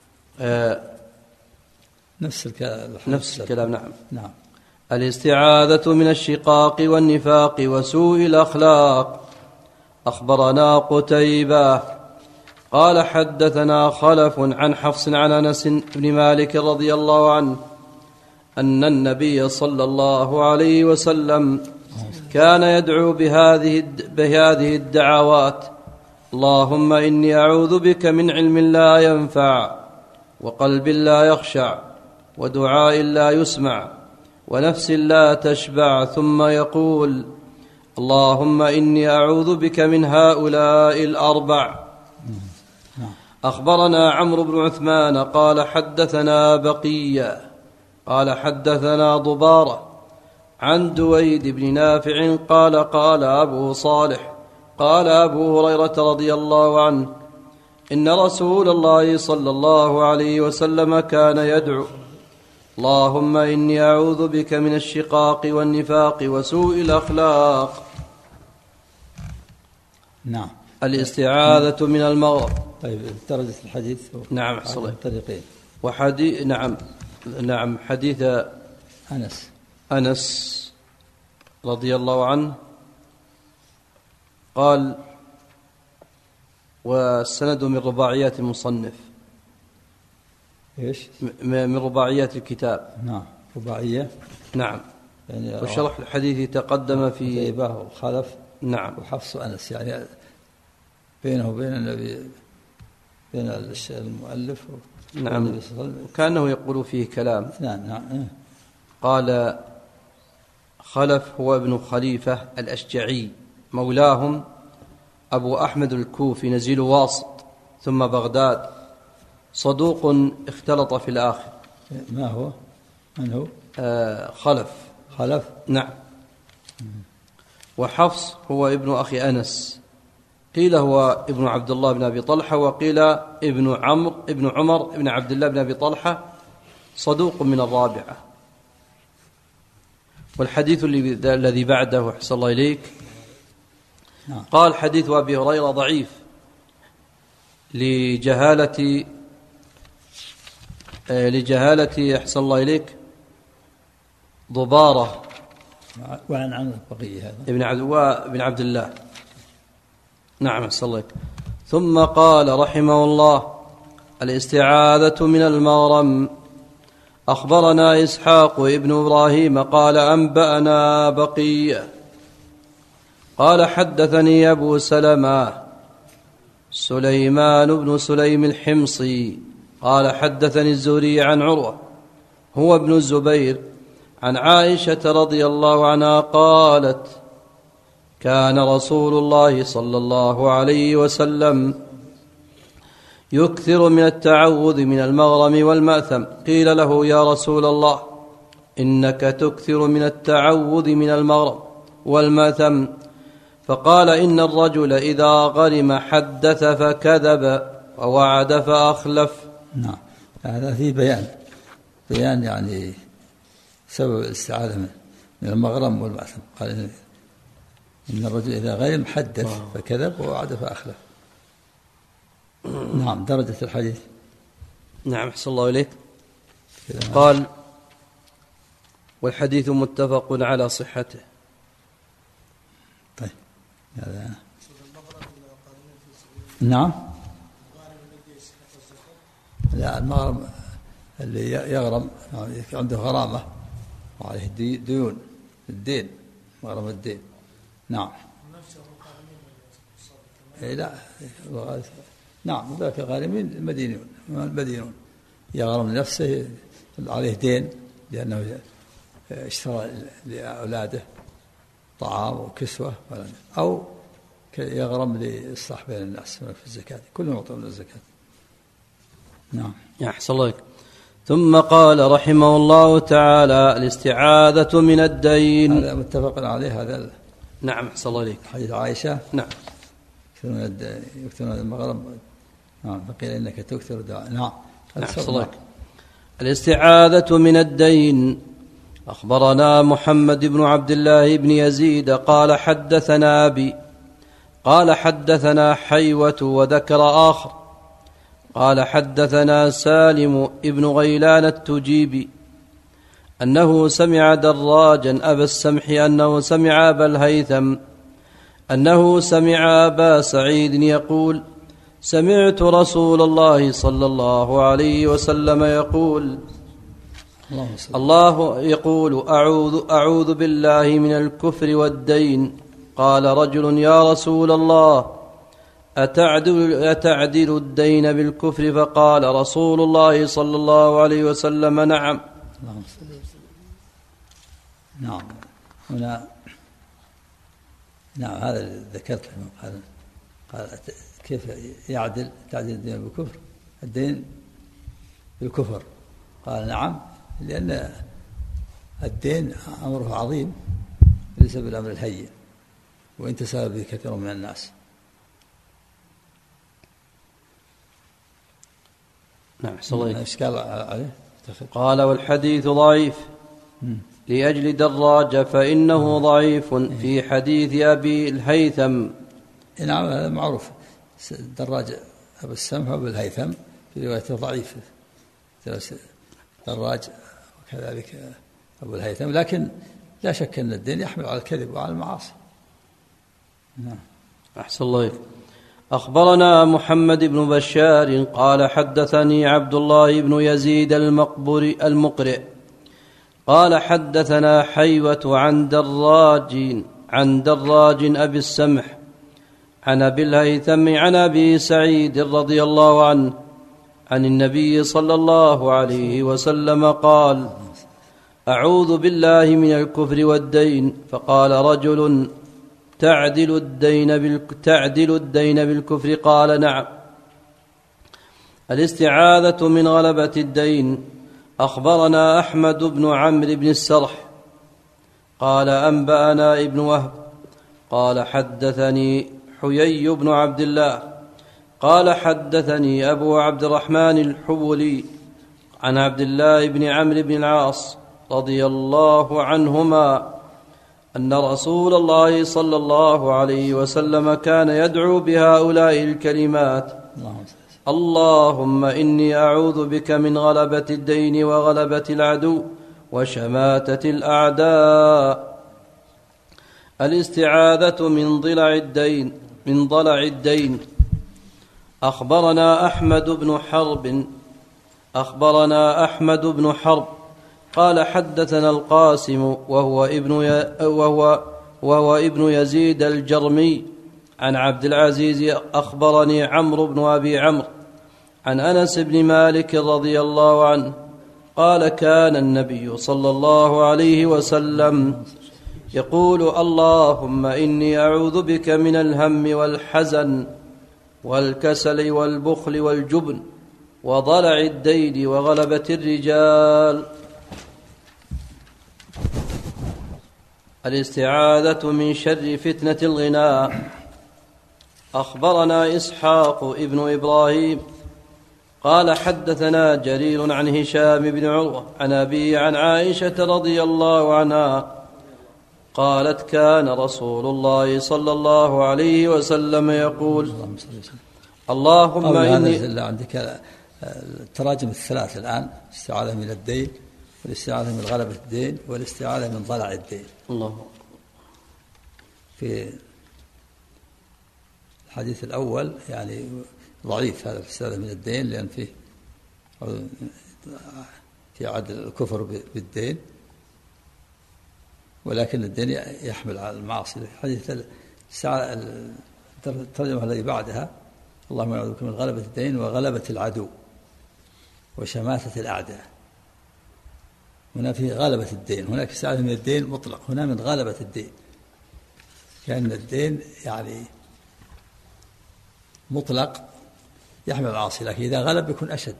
نفس الكلام. نعم. الاستعاذة من الشقاق والنفاق وسوء الأخلاق. أخبرنا قتيبة قال حدثنا خلف عن حفص عن أنس بن مالك رضي الله عنه أن النبي صلى الله عليه وسلم كان يدعو بهذه الدعوات: اللهم إني أعوذ بك من علم لا ينفع، وقلب لا يخشع، ودعاء لا يسمع، ونفس لا تشبع. ثم يقول: اللهم إني أعوذ بك من هؤلاء الأربع. أخبرنا عمرو بن عثمان قال حدثنا بقية قال حدثنا ضبارة عن دويد بن نافع قال: قال أبو صالح قال أبو هريرة رضي الله عنه: إن رسول الله صلى الله عليه وسلم كان يدعو: اللهم إني أعوذ بك من الشقاق والنفاق وسوء الأخلاق. نعم. الاستعاذة من المغرب. طيب، درجة الحديث. نعم. صليت طريقين. وحديث نعم حديث أنس رضي الله عنه قال: والسند من رباعيات المصنف. ايش؟ من رباعيات الكتاب. نعم. رباعية. نعم. يعني وشرح الحديث تقدم في قتيبة وخلف. نعم. وحفص أنس، يعني بينه وبين النبي، بين المؤلف نعم. وكأنه يقول فيه كلام. نعم. قال: خلف هو ابن خليفة الأشجعي مولاهم، أبو أحمد الكوفي، نزيل واسط ثم بغداد، صدوق اختلط في الآخر. ما هو؟ من هو؟ خلف. نعم. وحفص هو ابن أخي أنس، قيل هو ابن عبد الله بن أبي طلحة، وقيل ابن عمر بن عبد الله بن أبي طلحة، صدوق من الرابعة. والحديث الذي بعده أحسن الله إليك قال: حديث أبي هريرة ضعيف لجهالة أحسن الله إليك ضبارة وعن بقية هذا ابن عبد الله. نعم. أحسن الله إليك. ثم قال رحمه الله: الاستعاذة من المغرم. أخبرنا إسحاق ابن إبراهيم قال أنبأنا بقية قال حدثني أبو سلمة سليمان بن سليم الحمصي قال حدثني الزهري عن عروة هو ابن الزبير عن عائشة رضي الله عنها قالت: كان رسول الله صلى الله عليه وسلم يكثر من التعوذ من المغرم والمأثم. قيل له: يا رسول الله، إنك تكثر من التعوذ من المغرم والمأثم. فقال: إن الرجل إذا غرم حدث فكذب ووعد فأخلف. نعم. هذا في بيان يعني سبب الاستعاذة من المغرم والمأثم. قال: إن الرجل إذا غيم حدث فكذب ووعد فأخلف. نعم. درجة الحديث. نعم أحسن الله إليك. قال والحديث متفق على صحته. طيب هذا نعم. لا المغرم اللي يغرم عنده غرامة وعليه ديون الدين مغرم الدين. نعم. لا نعم ذاك غارمين المدينون يغرم نفسه عليه دين لأنه اشترى لأولاده طعام وكسوة أو يغرم لإصلاح بين الناس في الزكاة. كلهم يعطون من الزكاة. نعم. أحسن الله. ثم قال رحمه الله تعالى الاستعاذة من الدين. هذا متفق عليه هذا. نعم أحسن الله إليك. حديث عائشة. نعم. يكثرون المغرب. نعم. فقيل إنك تكثر الدعاء. نعم. أحسن الله. الاستعاذة من الدين. أخبرنا محمد بن عبد الله بن يزيد قال حدثنا أبي قال حدثنا حيوة وذكر آخر قال حدثنا سالم ابن غيلان التجيبي أنه سمع دراجا أبا السمح أنه سمع أبا الهيثم أنه سمع أبا سعيد يقول سمعت رسول الله صلى الله عليه وسلم يقول الله يقول أعوذ بالله من الكفر والدين. قال رجل يا رسول الله أتعدل الدين بالكفر؟ فقال رسول الله صلى الله عليه وسلم نعم. نعم. هنا نعم هذا ذكرت قال كيف تعدل الدين بالكفر؟ الدين بالكفر. قال نعم لأن الدين أمره عظيم ليس بالأمر الهين وإن تساهل به كثير من الناس. نعم صليت. إشكال عليه. قال والحديث ضعيف لأجل دراجة فإنه ضعيف في حديث أبي الهيثم. نعم هذا معروف. دراجة أبو السمح وأبو الهيثم في روايته ضعيف. دراج وكذلك أبو الهيثم لكن لا شك أن الدين يحمل على الكذب وعلى المعاصي. نعم. أحسن الله. أخبرنا محمد بن بشار قال حدثني عبد الله بن يزيد المقرئ قال حدثنا حيوة عن دراج أبي السمح عن أبي الهيثم عن أبي سعيد رضي الله عنه عن النبي صلى الله عليه وسلم قال أعوذ بالله من الكفر والدين. فقال رجل تعدل الدين بالكفر؟ قال نعم. الاستعاذة من غلبة الدين. أخبرنا أحمد بن عمرو بن السرح قال أنبأنا ابن وهب قال حدثني حيي بن عبد الله قال حدثني أبو عبد الرحمن الحبولي عن عبد الله بن عمرو بن العاص رضي الله عنهما أن رسول الله صلى الله عليه وسلم كان يدعو بهؤلاء الكلمات: اللهم إني أعوذ بك من غلبة الدين وغلبة العدو وشماتة الأعداء. الاستعاذة من ضلع الدين. أخبرنا أحمد بن حرب قال حدثنا القاسم وهو ابن يزيد الجرمي عن عبد العزيز أخبرني عمرو بن أبي عمرو عن أنس بن مالك رضي الله عنه قال كان النبي صلى الله عليه وسلم يقول: اللهم إني أعوذ بك من الهم والحزن والكسل والبخل والجبن وضلع الدين وغلبة الرجال. الاستعاذة من شر فتنة الغناء. أخبرنا إسحاق ابن إبراهيم قال حدثنا جرير عن هشام بن عروة عن أبي عن عائشة رضي الله عنها قالت كان رسول الله صلى الله عليه وسلم يقول اللهم إني عندك التراجم الثلاث الآن: الاستعاذة من الدين، والاستعاذة من غلبة الدين، والاستعاذة من ضلع الدين. الله. في الحديث الأول يعني ضعيف هذا الاستعاذة من الدين، لأن فيه في عدل الكفر بالدين، ولكن الدين يحمل على المعاصي. حديث الترجمة الذي بعدها: اللهم أعوذ بك من غلبة الدين وغلبة العدو وشماتة الأعداء. هنا في غلبة الدين، هناك استعاذة من الدين مطلق، هنا من غلبة الدين، كأن الدين يعني مطلق يحمل العاصي، لكن إذا غلب يكون أشد.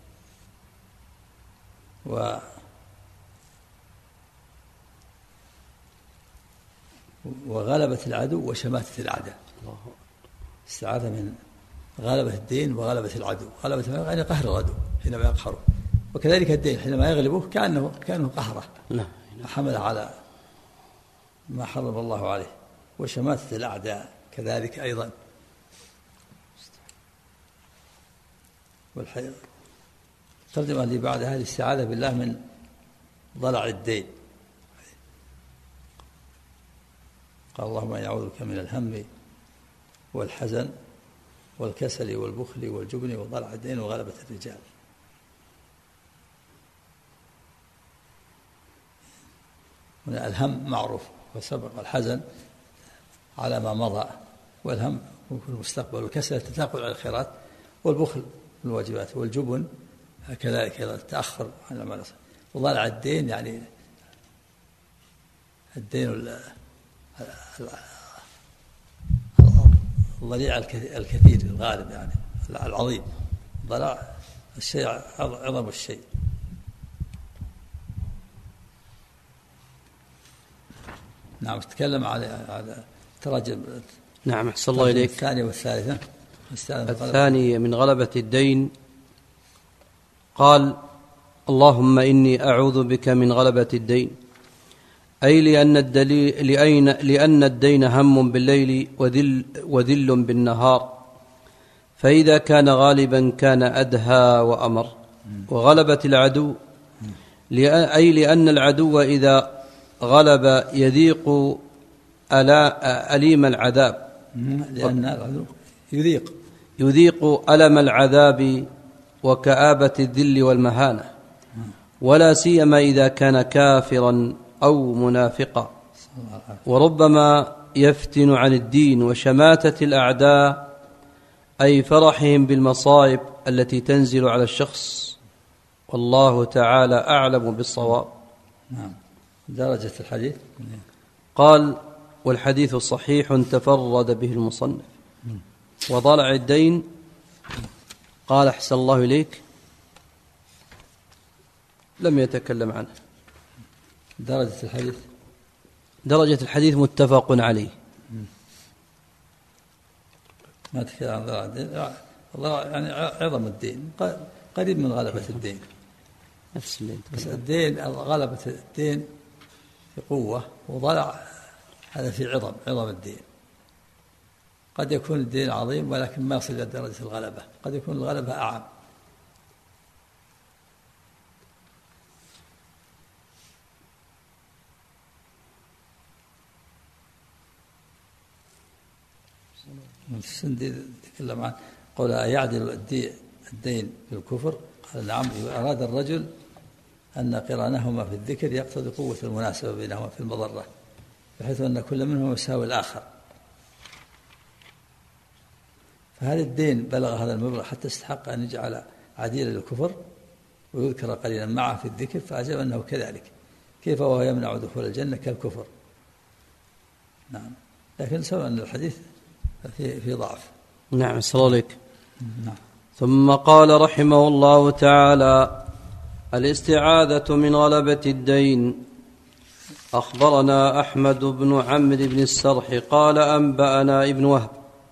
وغلبة العدو وشماتة الأعداء. استعاذة من غلبة الدين وغلبة العدو. غلبة يعني قهر العدو حينما يقهره، وكذلك الدين حينما يغلبه كأنه قهره، حمل على ما حرم الله عليه. وشماتة الأعداء كذلك أيضا. الترجمة اللي بعدها: الاستعاذة بالله من ضلع الدين. قال اللهم إني أعوذ بك من الهم والحزن والكسل والبخل والجبن وضلع الدين وغلبة الرجال. هنا الهم معروف وسبق، الحزن على ما مضى، والهم في المستقبل، والكسل التثاقل على الخيرات، والبخل الواجبات، والجبن كذلك التأخر عن العمل. وضلع الدين يعني الدين الضليع الكثير الغالب، يعني العظيم. ضلع الشيء عظم الشيء. نعم. تكلم على تراجم. نعم. أحسن الله إليك. الثانية والثالثة. الثانية من غلبة الدين قال اللهم إني أعوذ بك من غلبة الدين، أي لأن الدين هم بالليل وذل بالنهار، فإذا كان غالبا كان أدهى وأمر. وغلبة العدو أي لأن العدو إذا غلب يذيق أليم العذاب، لأن العدو يذيق ألم العذاب وكآبة الذل والمهانة، ولا سيما إذا كان كافرا أو منافقا. وربما يفتن عن الدين وشماتة الأعداء، أي فرحهم بالمصائب التي تنزل على الشخص، والله تعالى أعلم بالصواب. نعم. درجة الحديث قال والحديث صحيح تفرد به المصنف. وضلع الدين قال أحسن الله إليك لم يتكلم عنه. درجة الحديث متفق عليه. ما تكلم عن ضلع الدين، يعني عظم الدين قريب من غلبة الدين. نفس اللي بس الدين غلبة الدين في قوة، وضلع هذا في عظم الدين. قد يكون الدين عظيم ولكن ما يصل إلى درجة الغلبة، قد يكون الغلبة أعم. السندي تكلم عن قول أيعدل الدين بالكفر؟ قال نعم. أراد الرجل أن قرانهما في الذكر يقتضي قوة المناسبة بينهما في المضرة، بحيث أن كل منهما يساوي الآخر. فهذا الدين بلغ هذا المبلغ حتى استحق أن يجعل عديلا للكفر ويذكر قليلا معه في الذكر، فأعجب أنه كذلك، كيف وهو يمنع دخول الجنة كالكفر. نعم. لكن سواء أن الحديث في ضعف. نعم. السلام عليكم. نعم. ثم قال رحمه الله تعالى الاستعاذة من غلبة الدين. أخبرنا أحمد بن عمرو بن السرح قال أنبأنا ابن وهب.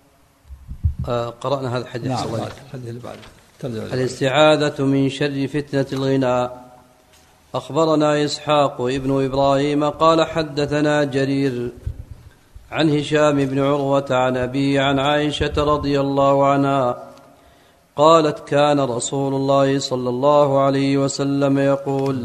قرأنا هذا الحديث. نعم. الاستعاذة من شر فتنة الغنى أخبرنا إسحاق ابن إبراهيم قال حدثنا جرير عن هشام بن عروة عن أبي عن عائشة رضي الله عنها قالت كان رسول الله صلى الله عليه وسلم يقول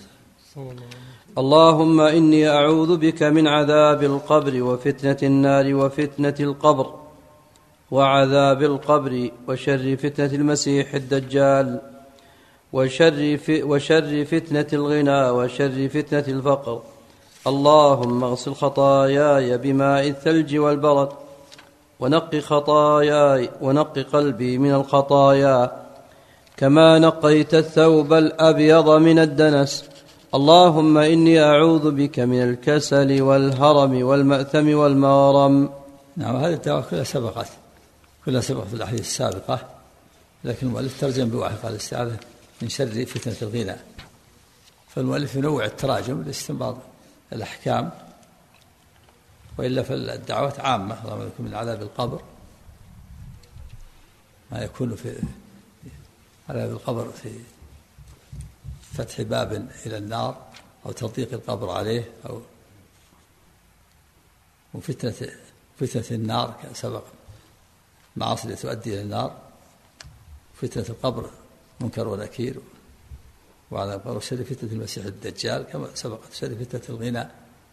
اللهم إني أعوذ بك من عذاب القبر وفتنة النار وفتنة القبر وعذاب القبر وشر فتنة المسيح الدجال وشر فتنة الغنى وشر فتنة الفقر. اللهم اغسل خطاياي بماء الثلج والبرد ونق قلبي من الخطايا كما نقيت الثوب الأبيض من الدنس. اللهم إني أعوذ بك من الكسل والهرم والمأثم والمغرم. نعم، هذه الدعوة كلها سبقت في الأحاديث السابقة، لكن المؤلف ترجم بواحد قال الاستعاذة من شر فتنة الغنى. فالمؤلف ينوع التراجم لاستنباط الأحكام، وإلا فالدعوات عامة. اللهم يكون من عذاب القبر ما يكون في عذاب القبر في فتح باب إلى النار أو تضييق القبر عليه، أو وفتنة النار سبق معاصي التي تؤدي إلى النار، فتنة القبر منكر ونكير، وعلى القبر شر فتنة المسيح الدجال كما سبقت شر فتنة الغنى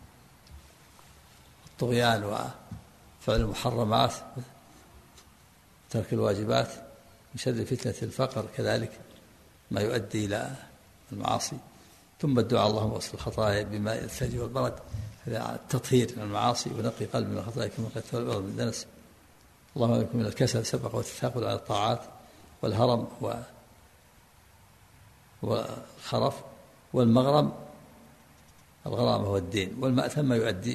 الطغيان وفعل المحرمات ترك الواجبات، من شر فتنة الفقر كذلك ما يؤدي إلى المعاصي. ثم الدعاء اللهم اغسل الخطايا بماء الثلج والبرد، هذا التطهير من المعاصي، ونقي قلب من الخطايا كما قد الأرض من الدنس. اللهم يكون من الكسل سبق والتثاقل على الطاعات، والهرم والخرف، والمغرم الغرامة والدين، والمأثم ما يؤدي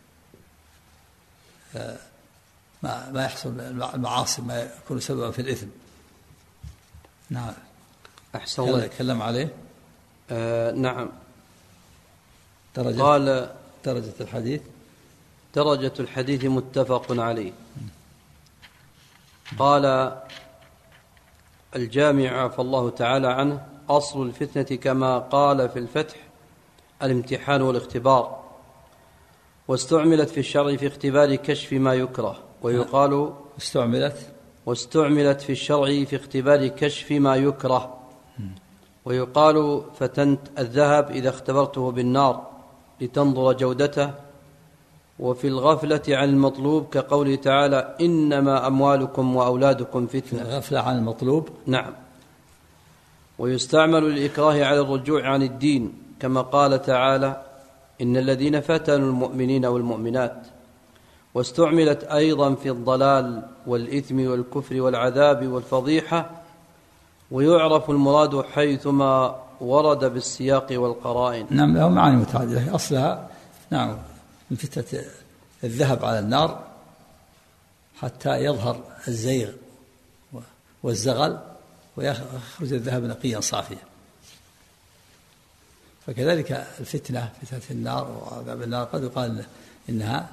ما يحصل من المعاصي ما يكون سببا في الإثم. نعم. أحسن الله. تكلم عليه. نعم. درجة الحديث متفق عليه. قال الجامع عفى الله تعالى عنه: أصل الفتنة كما قال في الفتح الامتحان والاختبار، واستعملت في الشرع في اختبار كشف ما يكره، ويقال واستعملت في الشرع في اختبار كشف ما يكره، ويقال فتنت الذهب إذا اختبرته بالنار لتنظر جودته، وفي الغفلة عن المطلوب كقوله تعالى: إنما أموالكم وأولادكم فتنة. الغفلة عن المطلوب. نعم. ويستعمل الإكراه على الرجوع عن الدين كما قال تعالى: إن الذين فتنوا المؤمنين والمؤمنات. واستعملت أيضا في الضلال والإثم والكفر والعذاب والفضيحة، ويعرف المراد حيثما ورد بالسياق والقرائن. نعم، له معاني متعددة. أصلها نعم من فتنة الذهب على النار حتى يظهر الزيغ والزغل ويخرج الذهب نقيا صافيا. فكذلك الفتنة، فتنة النار وعذاب النار، قد يقال إنها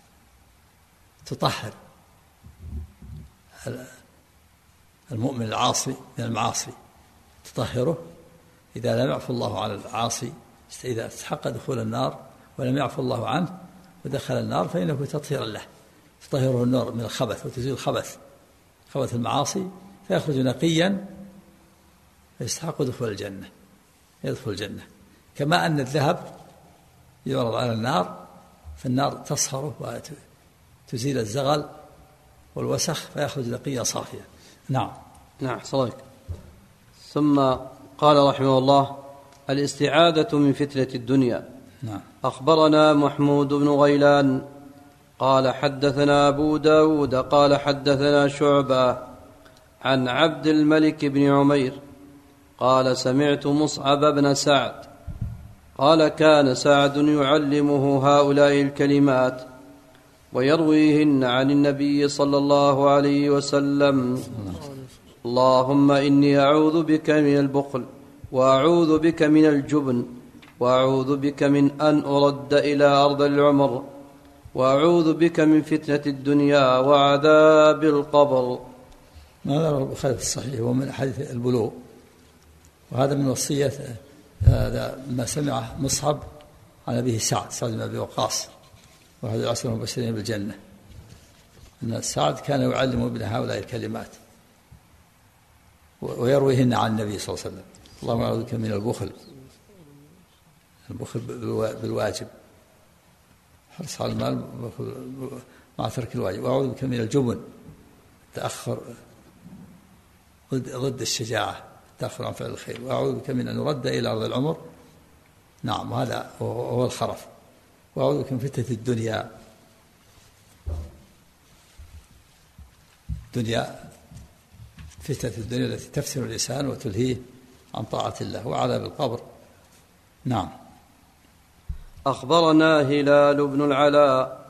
تطهر المؤمن العاصي من المعاصي، تطهره إذا لم يعفو الله على العاصي، إذا استحق دخول النار ولم يعفو الله عنه ودخل النار فإنه تطهيرا له، تطهره النار من الخبث وتزيل خبث المعاصي، فيخرج نقيا فيستحق دخول الجنة، يدخل الجنة. كما أن الذهب يعرض على النار فالنار تصهره وتزيل الزغل والوسخ فيخرج نقيا صافيا. نعم. نعم صدق. ثم قال رحمه الله: الاستعاذة من فتنة الدنيا. نعم. أخبرنا محمود بن غيلان قال حدثنا أبو داود قال حدثنا شعبة عن عبد الملك بن عمير قال سمعت مصعب بن سعد قال كان سعد يعلمه هؤلاء الكلمات ويرويهن عن النبي صلى الله عليه وسلم: اللهم إني أعوذ بك من البخل، وأعوذ بك من الجبن، وأعوذ بك من أن أرد إلى أرض العمر، وأعوذ بك من فتنة الدنيا وعذاب القبر. ما رواه البخاري في الصحيح ومن حديث البلوغ، وهذا من وصية هذا ما سمعه مصعب عن أبيه سعد بن أبي وقاص وأحد العشرة المبشرين بالجنة، أن سعد كان يعلم ابن هؤلاء الكلمات ويرويهن عن النبي صلى الله عليه وسلم: اللهم أعوذ بك من البخل بالواجب، حرص على المال مع ترك الواجب، وأعوذ بك من الجبن، تأخر ضد الشجاعة، تأخر عن فعل الخير، وأعوذ بك من أن يرد إلى أرض العمر، نعم هذا هو الخرف، وأعوذ بك من فتنة الدنيا فتنة الدنيا التي تفتن الإنسان وتلهيه عن طاعة الله، وعذاب القبر. نعم. أخبرنا هلال بن العلاء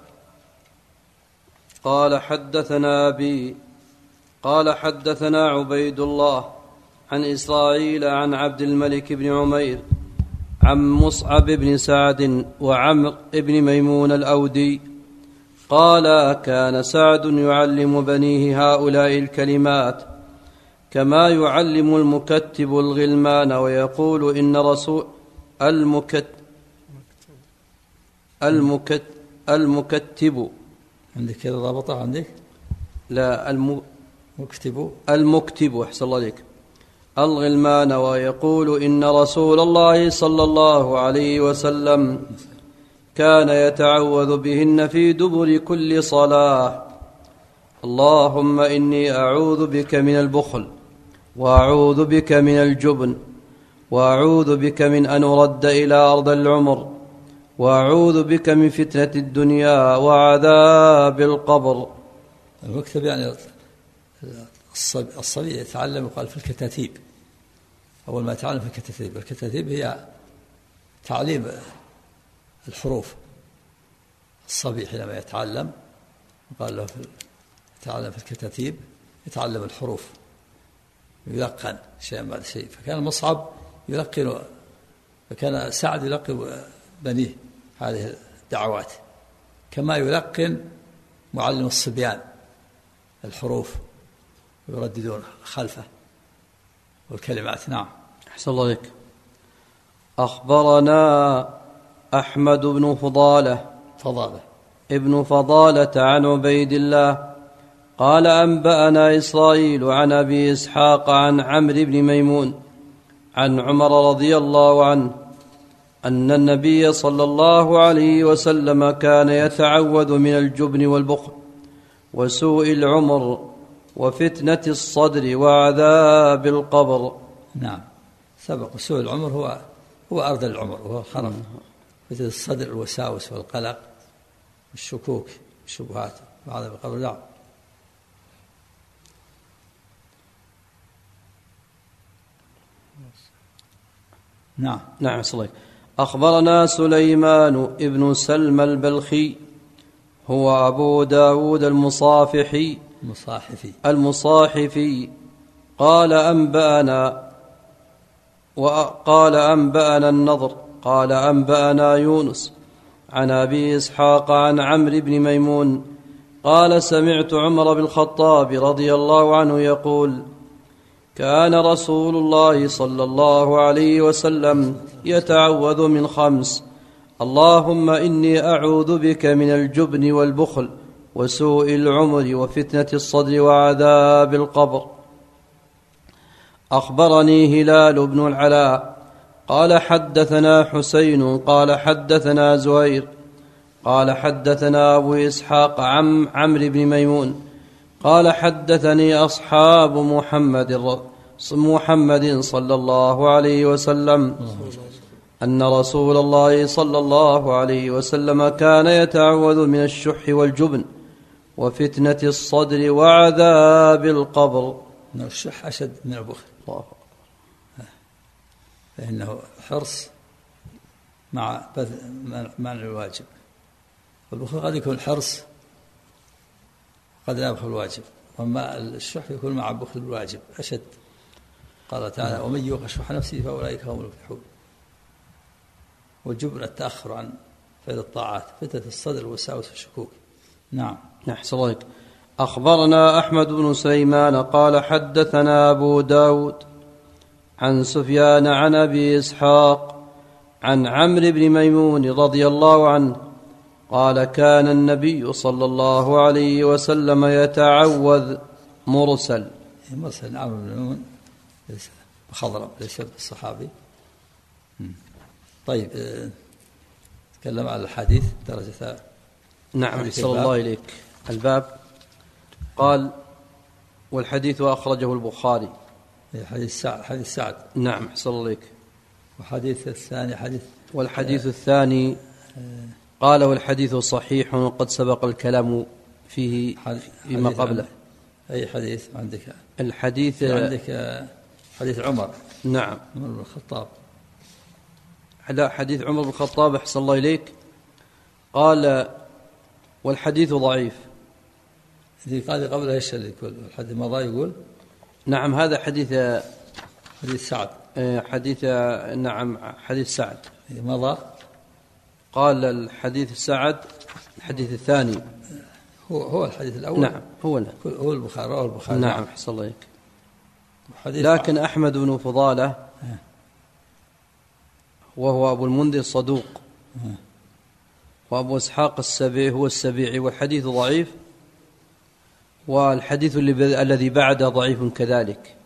قال حدثنا أبي قال حدثنا عبيد الله عن إسرائيل عن عبد الملك بن عمير عن مصعب بن سعد وعمر بن ميمون الأودي قال: كان سعد يعلم بنيه هؤلاء الكلمات كما يعلم المكتب الغلمان، ويقول: إن رسول المكتب عندك كذا ضابطة عندك؟ لا، المكتب أحسن الله عليك، الغلمان، ويقول: إن رسول الله صلى الله عليه وسلم كان يتعوذ بهن في دبر كل صلاة: اللهم إني أعوذ بك من البخل، وأعوذ بك من الجبن، وأعوذ بك من أن أرد إلى أرض العمر، وأعوذ بك من فتنة الدنيا وعذاب القبر. المكتب يعني الصبي يتعلم، يقال في الكتاتيب، أول ما يتعلم في الكتاتيب. الكتاتيب هي تعليم الحروف. الصبي حينما يتعلم يقال له يتعلم في الكتاتيب، يتعلم الحروف، يلقن شيئا بعد شيء. فكان مصعب يلقن، فكان سعد يلقن بنيه هذه الدعوات كما يلقن معلم الصبيان الحروف ويرددون خلفه والكلمات. نعم. أحسن الله عليك. أخبرنا أحمد بن فضالة عن عبيد الله قال: أنبأنا إسرائيل عن أبي إسحاق عن عمرو بن ميمون عن عمر رضي الله عنه أن النبي صلى الله عليه وسلم كان يتعوذ من الجبن والبخل وسوء العمر وفتنة الصدر وعذاب القبر. نعم، سبق. سوء العمر هو أرض العمر، وهو الخرف. فتنة الصدر الوساوس والقلق والشكوك والشبهات وعذاب القبر. نعم صليك. أخبرنا سليمان ابن سلمى البلخي هو أبو داود المصاحفي قال أنبأنا النضر قال أنبأنا يونس عن أبي إسحاق عن عمرو بن ميمون قال: سمعت عمر بن الخطاب رضي الله عنه يقول: كان رسول الله صلى الله عليه وسلم يتعوذ من 5: اللهم إني أعوذ بك من الجبن والبخل وسوء العمر وفتنة الصدر وعذاب القبر. أخبرني هلال بن العلاء قال حدثنا حسين قال حدثنا زهير قال حدثنا أبو إسحاق عن عمرو بن ميمون قال: حدثني أصحاب محمد صلى الله عليه وسلم أن رسول الله صلى الله عليه وسلم كان يتعوذ من الشح والجبن وفتنة الصدر وعذاب القبر. الشح أشد من البخل، فإنه حرص مع الواجب، والبخل قد يكون حرص قد لا يبخل الواجب، وما الشح يكون مع بخل الواجب أشد. قال تعالى: ومن يوق شح نفسه فأولئك هم المفلحون. والجبن التأخر عن فعل الطاعات، فتنة الصدر والوساوس والشكوك. نعم. أحسن الله. أخبرنا أحمد بن سليمان قال حدثنا أبو داود عن سفيان عن أبي إسحاق عن عمرو بن ميمون رضي الله عنه قال كان النبي صلى الله عليه وسلم يتعوذ مرسل عمرو بن ميمون خضرم ليس الصحابي. طيب تكلم على الحديث درجة. نعم صلى الله إليك. الباب قال والحديث أخرجه البخاري. حديث سعد. نعم صلى الله إليك. وحديث الثاني والحديث الثاني قال والحديث صحيح وقد سبق الكلام فيه فيما قبله. أي حديث عندك؟ الحديث عندك حديث عمر. نعم عمر بن الخطاب. لا حديث عمر بن الخطاب أحسن الله إليك. قال والحديث ضعيف. ذي قال قبل ايش اللي يقول الحديث مضى يقول؟ نعم هذا حديث سعد. حديث نعم حديث سعد مضى. قال الحديث سعد الحديث الثاني هو الحديث الأول. نعم هو البخاري رواه البخاري. نعم أحسن الله إليك. لكن أحمد بن فضالة وهو أبو المنذر صدوق وأبو إسحاق السبيعي هو السبيعي والحديث ضعيف والحديث الذي بعده ضعيف كذلك.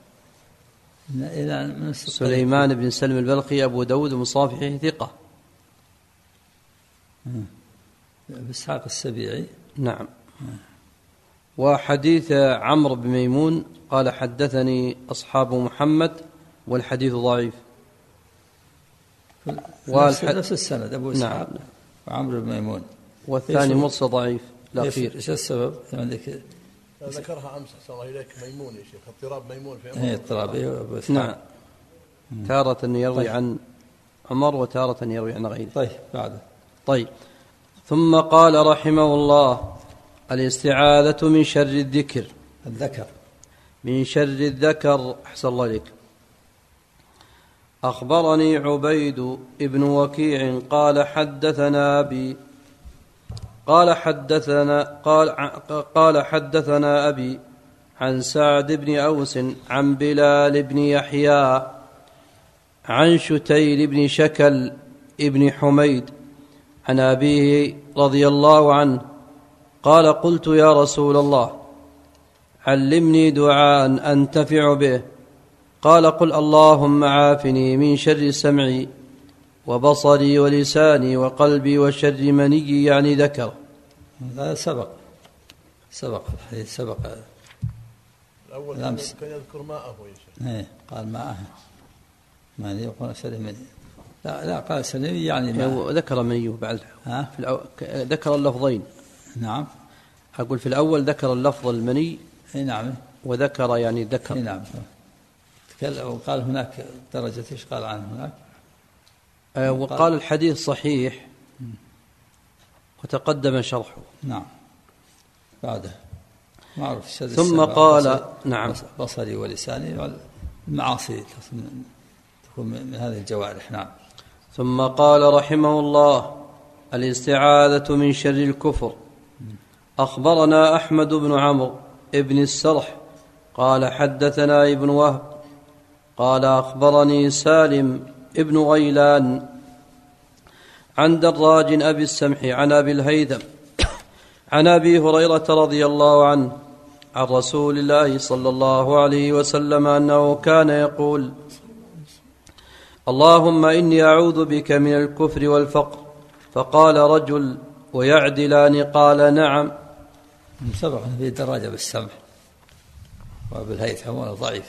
سليمان بن سلم البلخي أبو داود المصافحي ثقة. إسحاق السبيعي. نعم. وحديث عمرو بن ميمون قال حدثني أصحاب محمد والحديث ضعيف. نفس السند أبو إسحاق. نعم. وعمرو بن ميمون والثاني مرسل ضعيف الأخير. إيش السبب عندك؟ ذكرها أمس أحسن الله إليك ميمون يا شيخ اضطراب ميمون في اضطراب. نعم تارة يروي عن عمر وتارة يروي عن غيره. طيب بعده. طيب ثم قال رحمه الله الاستعاذة من شر الذكر. من شر الذكر. أحسن الله إليك. أخبرني عبيد ابن وكيع قال حدثنا أبي قال حدثنا أبي عن سعد بن أوس عن بلال بن يحيى عن شتيل بن شكل ابن حميد عن أبيه رضي الله عنه قال قلت يا رسول الله علمني دعاء أنتفع به. قال قل اللهم عافني من شر سمعي وبصري ولساني وقلبي وشر مني يعني ذكر. هذا سبق الحديث سبق الأول كان يذكر ماءه يا شيخ. قال ماءه ما يقول شر مني. لا قال سلمي يعني ذكر مني بعد ذكر اللفظين. نعم أقول في الأول ذكر اللفظ المني. نعم. وذكر يعني ذكر. نعم. وقال هناك درجة ايش قال عنه هناك؟ وقال الحديث صحيح وتقدم شرحه. نعم بعده معروف. ثم قال نعم بصري ولساني المعاصي تكون من هذه الجوارح. نعم. ثم قال رحمه الله الاستعاذة من شر الكفر. أخبرنا أحمد بن عمرو ابن السرح قال حدثنا ابن وهب قال أخبرني سالم ابن غيلان عن دراج أبي السمح عن أبي الهيثم عن أبي هريرة رضي الله عنه عن رسول الله صلى الله عليه وسلم أنه كان يقول اللهم إني أعوذ بك من الكفر والفقر. فقال رجل ويعدلان؟ قال نعم. سبق في دراج أبي السمح وأبي الهيثم هو ضعيف.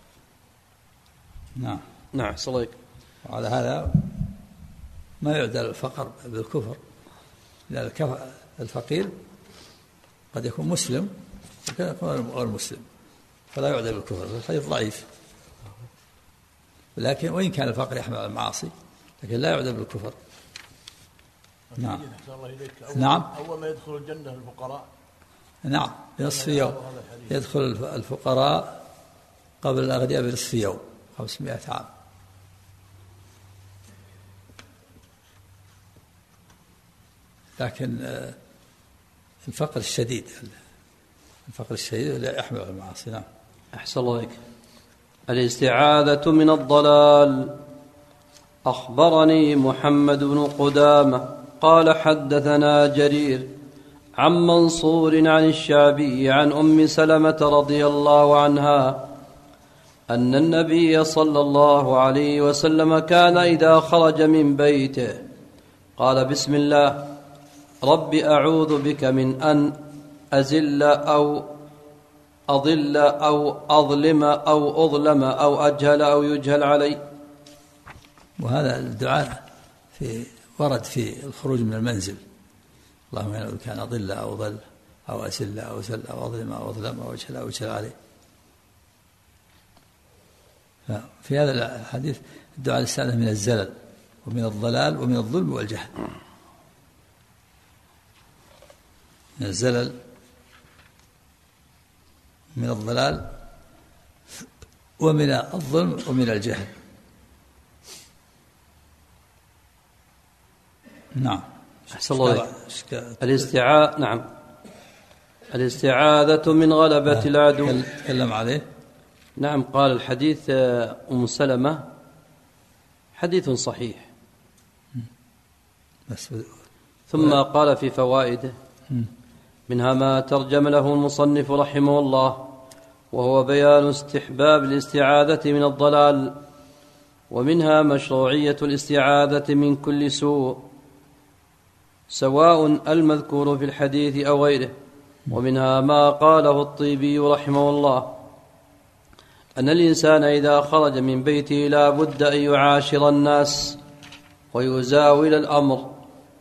نعم صليك. وعلى هذا ما يعدل الفقر بالكفر، لأن الفقير قد يكون مسلم وقد يكون غير مسلم فلا يعدل بالكفر. الحديث ضعيف، لكن وإن كان الفقر يحمل على المعاصي لكن لا يعدل بالكفر. نعم. نعم. أول ما يدخل الجنة الفقراء. نعم بنصف يوم يدخل الفقراء قبل الأغنياء بنصف يوم 500 عام. لكن الفقر الشديد لا يحمل على المعاصي. نعم. أحسن الله عليك. الاستعاذة من الضلال. أخبرني محمد بن قدامة قال حدثنا جرير عن منصور عن الشعبي عن أم سلمة رضي الله عنها أن النبي صلى الله عليه وسلم كان إذا خرج من بيته قال بسم الله رب أعوذ بك من أن أزل أو أضل أو أظلم أو أظلم أو أجهل أو يجهل علي. وهذا الدعاء ورد في الخروج من المنزل. اللهم إني أعوذ بك أن أضل أو أضل أو أزل أو أزل أو أظلم أو أظلم أو أجهل أو يجهل علي. في هذا الحديث الدعاء الاستعاذة من الزلل ومن الضلال ومن الظلم والجهل. من الزلل من الضلال ومن الظلم ومن الجهل. نعم. أحسن الله نعم الاستعاذة من غلبة العدو. تكلم عليه. نعم قال الحديث أم سلمة حديث صحيح. ثم قال في فوائده منها ما ترجم له المصنف رحمه الله وهو بيان استحباب الاستعاذة من الضلال، ومنها مشروعية الاستعاذة من كل سوء سواء المذكور في الحديث أو غيره. ومنها ما قاله الطيبي رحمه الله أن الإنسان إذا خرج من بيته لا بد أن يعاشر الناس ويزاول الأمر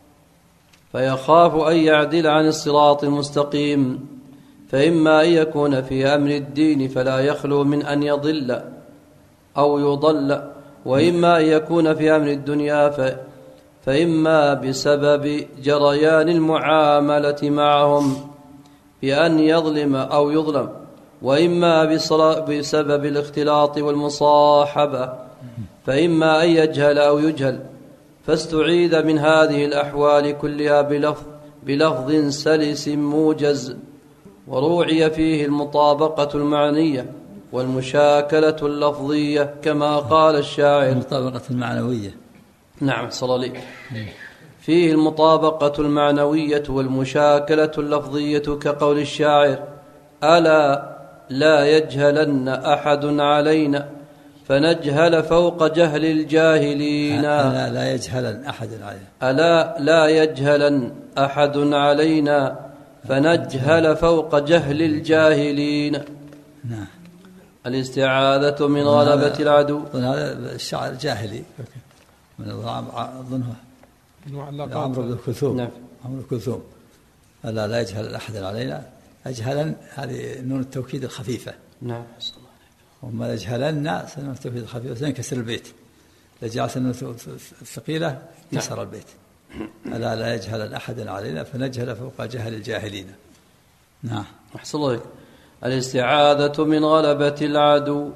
فيخاف أن يعدل عن الصراط المستقيم، فإما أن يكون في أمر الدين فلا يخلو من أن يضل أو يضل، وإما أن يكون في أمر الدنيا فإما بسبب جريان المعاملة معهم بأن يظلم أو يظلم، وإما بسبب الاختلاط والمصاحبة فإما أن يجهل أو يجهل، فاستعيذ من هذه الأحوال كلها بلفظ سلس موجز، وروعي فيه المطابقة المعنية والمشاكلة اللفظية كما قال الشاعر. المطابقة المعنوية. نعم صلى الله عليه. فيه المطابقة المعنوية والمشاكلة اللفظية كقول الشاعر ألا لا يجهلن أحد علينا فنجهل فوق جهل الجاهلين. ألا لا يجهلن أحد علينا. ألا لا يجهلن أحد علينا فنجهل فوق جهل الجاهلين. نعم. الاستعاذة من غلبة العدو. هذا الشعر جاهلي من أظنه عمرو بن كلثوم. نعم. عمرو بن كلثوم ألا لا يجهل أحد علينا. أجهلن هذه نون التوكيد الخفيفة. نعم. وما يجهلن سنون التوكيد الخفيفة سينكسر البيت. لجعل سنون الثقيلة كسر البيت. ألا لا يجهل أحد علينا فنجهل فوق جهل الجاهلين. نعم. أحسن الله. الاستعاذة من غلبة العدو.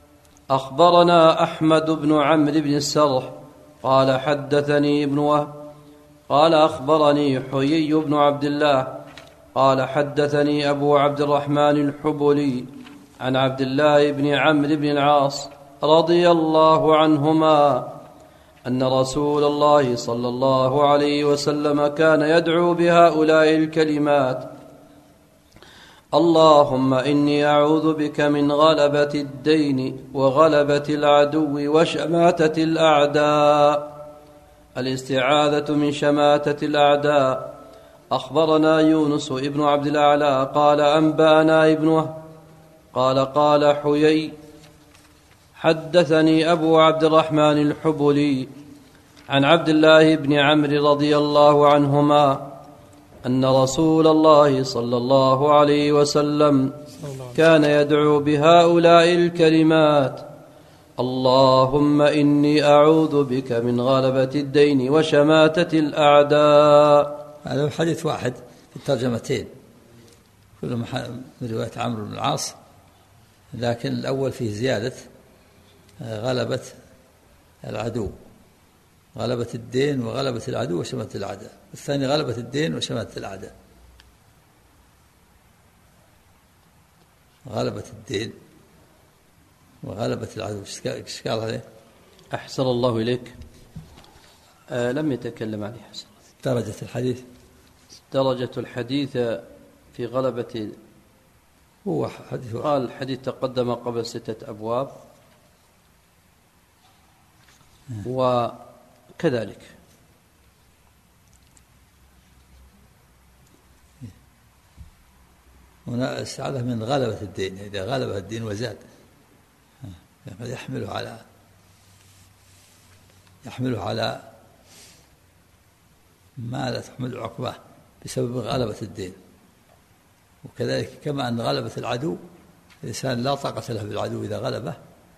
أخبرنا أحمد بن عمرو بن السرح قال حدثني ابن وهب قال أخبرني حيي بن عبد الله قال حدثني أبو عبد الرحمن الحبلي عن عبد الله بن عمرو بن العاص رضي الله عنهما أن رسول الله صلى الله عليه وسلم كان يدعو بهؤلاء الكلمات: اللهم إني أعوذ بك من غلبة الدين وغلبة العدو وشماتة الأعداء. الاستعاذة من شماتة الأعداء. أخبرنا يونس ابن عبد الأعلى قال أنبأنا ابنه قال حيي حدثني أبو عبد الرحمن الحبلي عن عبد الله بن عمرو رضي الله عنهما أن رسول الله صلى الله عليه وسلم كان يدعو بهؤلاء الكلمات: اللهم إني أعوذ بك من غلبة الدين وشماتة الأعداء. هذا حديث واحد في الترجمتين، كل من رواية عمرو بن العاص، لكن الأول فيه زيادة غلبة العدو، غلبة الدين وغلبة العدو وشماتة الأعداء. الثاني غلبة الدين وشماتة الأعداء. غلبة الدين وغلبة العدو إشكال عليه. أحسن الله إليك. لم يتكلم عليه. حسن. درجة الحديث، درجة الحديث في غلبة، هو حديث، قال الحديث تقدم قبل 6 أبواب وكذلك. هنا استعاذة من غلبة الدين، إذا غلبه الدين وزاد قد يحمله على ما لا تحمل عقباه بسبب غلبة الدين. وكذلك كما أن غلبة العدو، الإنسان لا طاقة له بالعدو، إذا غلبه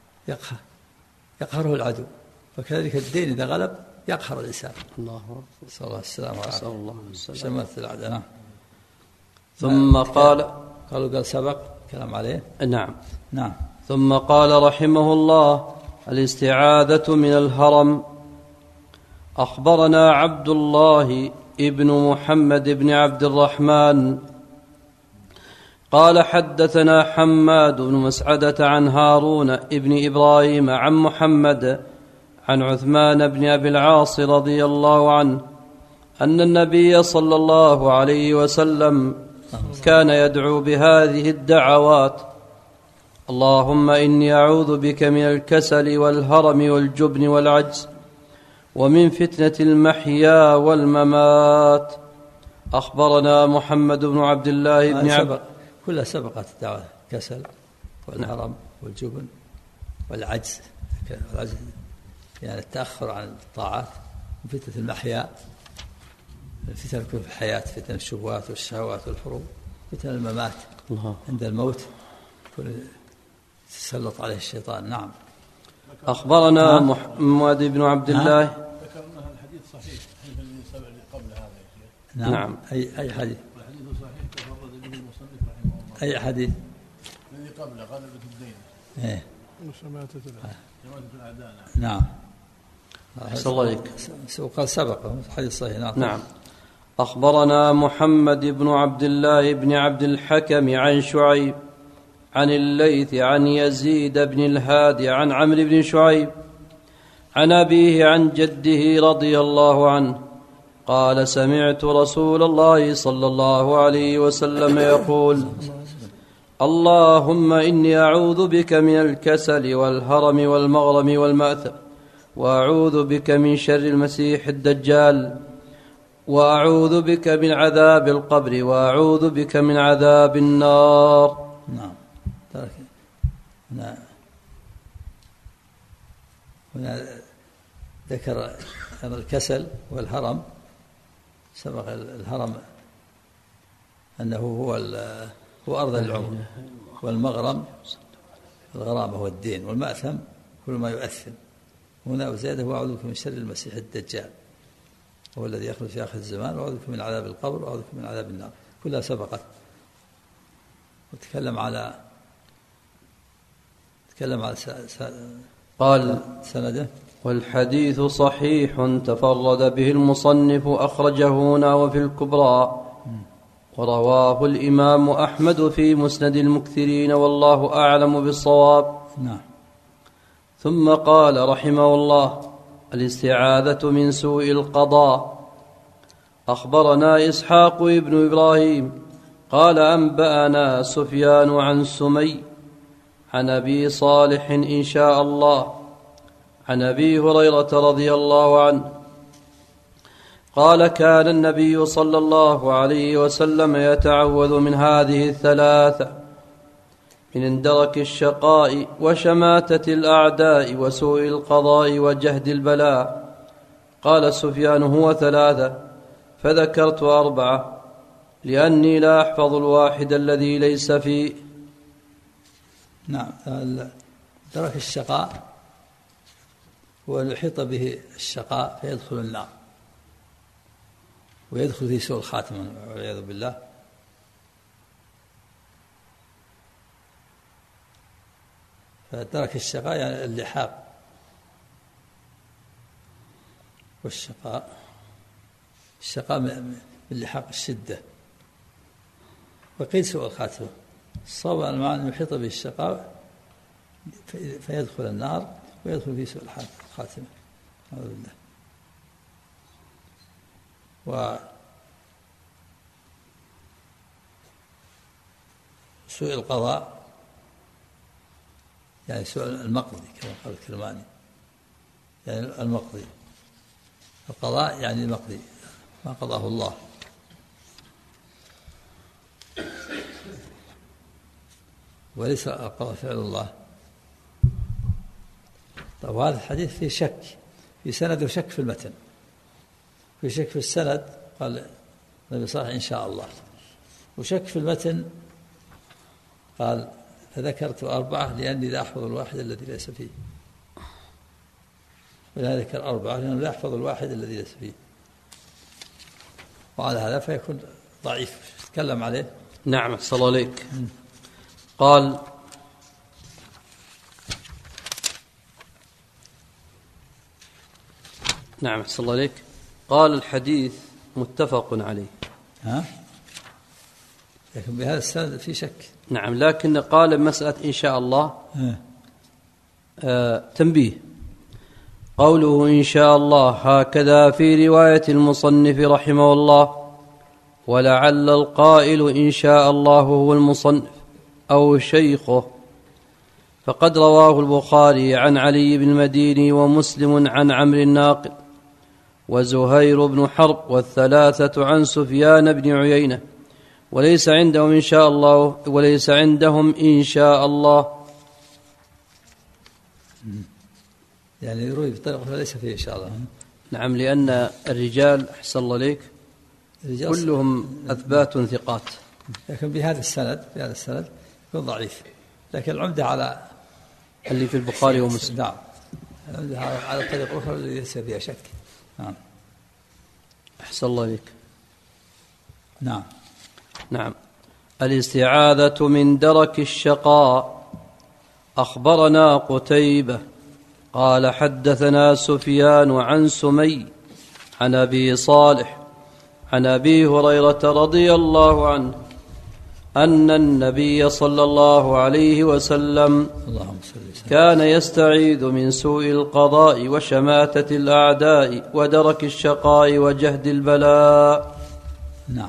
يقهره العدو، فكذلك الدين إذا غلب يقهر الإنسان. الله صلى الله عليه وسلم. صلى الله عليه وسلم. شماتة الأعداء. ثم قال سبق كلام عليه. نعم. ثم قال رحمه الله: الاستعاذة من الهرم. أخبرنا عبد الله ابن محمد بن عبد الرحمن قال حدثنا حماد بن مسعدة عن هارون ابن إبراهيم عن محمد عن عثمان بن أبي العاص رضي الله عنه أن النبي صلى الله عليه وسلم كان يدعو بهذه الدعوات: اللهم إني أعوذ بك من الكسل والهرم والجبن والعجز ومن فتنة المحيا والممات. أخبرنا محمد بن عبد الله بن عبد، كلها سبقت الدعوة: الكسل والهرم والجبن والعجز، يعني التأخر عن الطاعات، وفتنة المحيا، فتنة في الحياة، فتنة الشبهات والشهوات والحروب، فتنة الممات عند الموت تسلط عليه الشيطان. نعم. أخبرنا محمد بن عبد الله. ذكرنا الحديث صحيح الذي قبل هذا. نعم. أي حديث؟ الحديث صحيح تفرد به المصنف رحمه الله. أي حديث؟ الذي قبله غلبة الدين. وشماتة الأعداء. نعم. أحسن الله عليك. وقال سبق حديث صحيح. نعم. أخبرنا محمد بن عبد الله بن عبد الحكم عن شعيب عن الليث عن يزيد بن الهادي عن عمرو بن شعيب عن أبيه عن جده رضي الله عنه قال: سمعت رسول الله صلى الله عليه وسلم يقول: اللهم إني أعوذ بك من الكسل والهرم والمغرم والمأثم، وأعوذ بك من شر المسيح الدجال، وأعوذ بك من عذاب القبر، وأعوذ بك من عذاب النار. نعم. هنا ذكر الكسل والهرم. سبق الهرم أنه هو أرض العمر، والمغرم الغرامة والدين، والمأثم كل ما يؤثم. هنا وزياده: وأعوذ بك من شر المسيح الدجال، هو الذي يخرج في آخر الزمان، وأعوذ بك من عذاب القبر، وأعوذ بك من عذاب النار. كلها سبقت. وتكلم على قال سنده: والحديث صحيح تفرد به المصنف، أخرجه هنا وفي الكبرى، ورواه الإمام أحمد في مسند المكثرين، والله أعلم بالصواب. نعم. ثم قال رحمه الله: الاستعاذة من سوء القضاء. أخبرنا إسحاق ابن إبراهيم قال: أنبأنا سفيان عن سمي عن أبي صالح إن شاء الله عن أبي هريرة رضي الله عنه قال: كان النبي صلى الله عليه وسلم يتعوذ من هذه الثلاثة: من درك الشقاء وشماتة الأعداء وسوء القضاء وجهد البلاء. قال سفيان: هو 3، فذكرت 4 لأني لا أحفظ الواحد الذي ليس فيه. نعم. درك الشقاء هو أن يحيط به الشقاء فيدخل النار، ويدخل في سوء الخاتمة والعياذ بالله. فدرك الشقاء يعني اللحاق، الشقاء من اللحاق الشدة. وقيل سوء الخاتمة. الصواب أن يحيط به الشقاء فيدخل النار ويدخل في سوء الخاتمة. أعوذ بالله. وسوء القضاء يعني سوء المقضي كما قال الكرماني، يعني المقضي، القضاء يعني المقضي ما قضاه الله. وليس القضاء فعل الله. طيب هذا الحديث فيه شك في سند وشك في المتن. في شك في السند قال النبي صلى الله عليه وسلم إن شاء الله، وشك في المتن قال فذكرت 4 لأني لا أحفظ الواحد الذي ليس فيه، ولا ذكر 4 لأنه لا يحفظ الواحد الذي ليس فيه، وعلى هذا فيكون ضعيف. تكلم عليه. نعم أحسن الله عليك. قال نعم أحسن الله عليك. قال الحديث متفق عليه. لكن بهذا السند في شك. نعم، لكن قال مسألة إن شاء الله تنبيه. قوله إن شاء الله هكذا في رواية المصنف رحمه الله، ولعل القائل إن شاء الله هو المصنف أو شيخه، فقد رواه البخاري عن علي بن المديني ومسلم عن عمرو الناقد وزهير بن حرب والثلاثة عن سفيان بن عيينة، وليس عندهم إن شاء الله، وليس عندهم إن شاء الله. يعني يروي بطريقة وليس فيه إن شاء الله. نعم، لأن الرجال أحسن الله عليك كلهم أثبات ثقات، لكن بهذا السند يكون ضعيف. لكن العمدة على اللي في البخاري ومسلم. نعم، العمدة على طريق أخرى التي ليس فيها شك. نعم أحسن الله عليك. نعم. الاستعاذة من درك الشقاء. أخبرنا قتيبة قال حدثنا سفيان عن سمي عن أبي صالح عن أبي هريرة رضي الله عنه أن النبي صلى الله عليه وسلم كان يستعيذ من سوء القضاء وشماتة الأعداء ودرك الشقاء وجهد البلاء. نعم،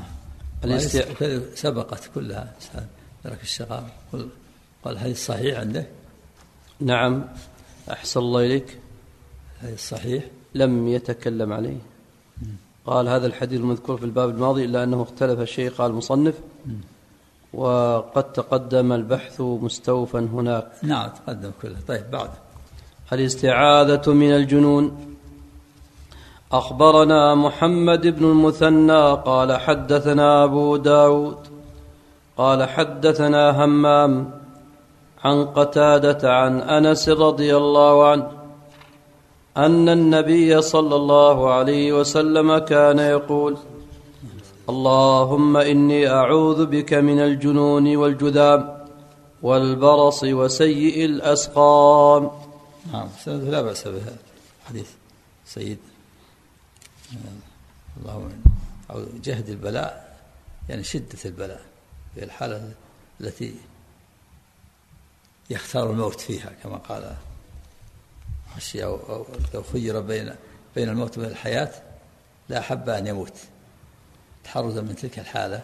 سبقت كلها درك الشقاء. قال هذا الصحيح عندك؟ نعم أحسن الله إليك. هذا الصحيح لم يتكلم عليه. قال هذا الحديث المذكور في الباب الماضي إلا أنه اختلف الشيخ قال المصنف، وقد تقدم البحث مستوفا هناك. نعم تقدم كله. طيب بعد الاستعاذة من الجنون. أخبرنا محمد بن المثنى قال حدثنا أبو داود قال حدثنا همام عن قتادة عن أنس رضي الله عنه أن النبي صلى الله عليه وسلم كان يقول اللهم إني أعوذ بك من الجنون والجذام والبرص وسيء الأسقام. نعم سنده لا بأس بها حديث سيد. اللهم جهد البلاء يعني شدة البلاء في الحالة التي يختار الموت فيها كما قال خشي أو لو خير بين الموت وبين الحياة لا أحب أن يموت تحرزا من تلك الحالة.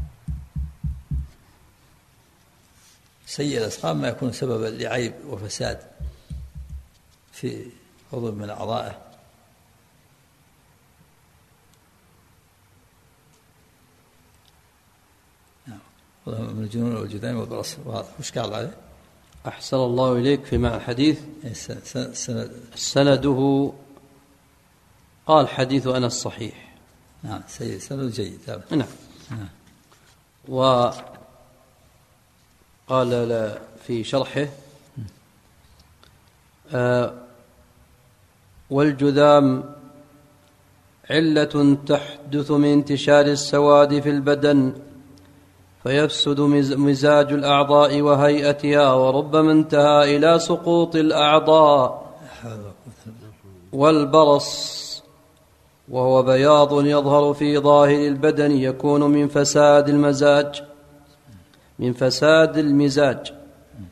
سيء الأسقام ما يكون سببا لعيب وفساد في عضو من أعضائه. من الجنون والجذام والبرص. وش قال عليه؟ أحسن الله إليك في معنى الحديث. سنده قال حديث أنس صحيح. نعم سند جيد. نعم. وقال في شرحه والجذام علة تحدث من انتشار السواد في البدن فيفسد مزاج الأعضاء وهيئتها، وربما انتهى إلى سقوط الأعضاء. والبرص وهو بياض يظهر في ظاهر البدن يكون من فساد المزاج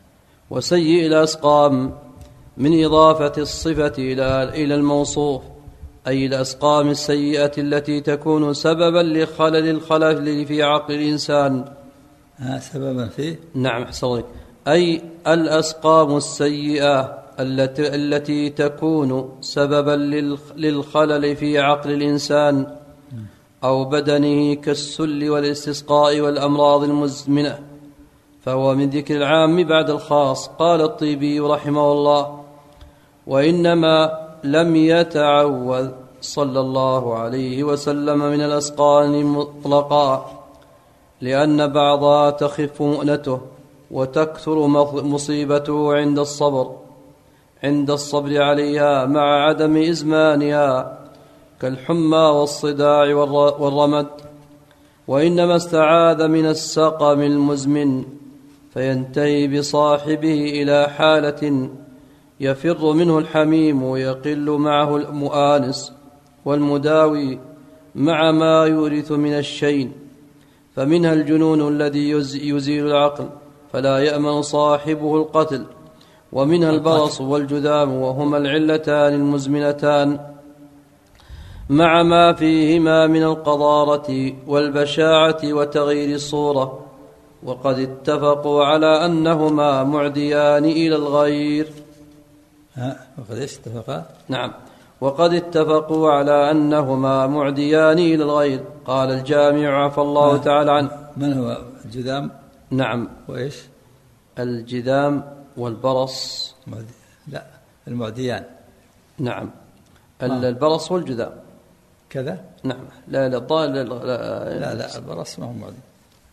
وسيء الأسقام من إضافة الصفة إلى الموصوف، أي الأسقام السيئة التي تكون سببا لخلل الخلل في عقل الإنسان. سببا فيه؟ نعم حصلك. أي الأسقام السيئة التي تكون سببا للخلل في عقل الإنسان أو بدنه كالسل والاستسقاء والأمراض المزمنة، فهو من ذكر العام بعد الخاص. قال الطيبي رحمه الله: وإنما لم يتعوذ صلى الله عليه وسلم من الأسقام مطلقا، لأن بعضها تخف مؤنته وتكثر مصيبته عند الصبر عليها مع عدم إزمانها، كالحمى والصداع والرمد. وإنما استعاذ من السقم المزمن، فينتهي بصاحبه إلى حالة يفر منه الحميم ويقل معه المؤانس والمداوي مع ما يورث من الشين، فمنها الجنون الذي يزيل العقل فلا يأمن صاحبه القتل، ومنها البرص والجذام، وهما العلتان المزمنتان مع ما فيهما من القذارة والبشاعة وتغيير الصورة، وقد اتفقوا على أنهما معديان إلى الغير. وقد اتفقا؟ نعم، وقد اتفقوا على أنهما معديان إلى الغير. قال الجامع عفى الله تعالى عنه: من هو الجذام؟ نعم. وإيش؟ الجذام والبرص. لا، المعديان. نعم، البرص والجذام كذا. نعم. لا البرص ما هو معدي،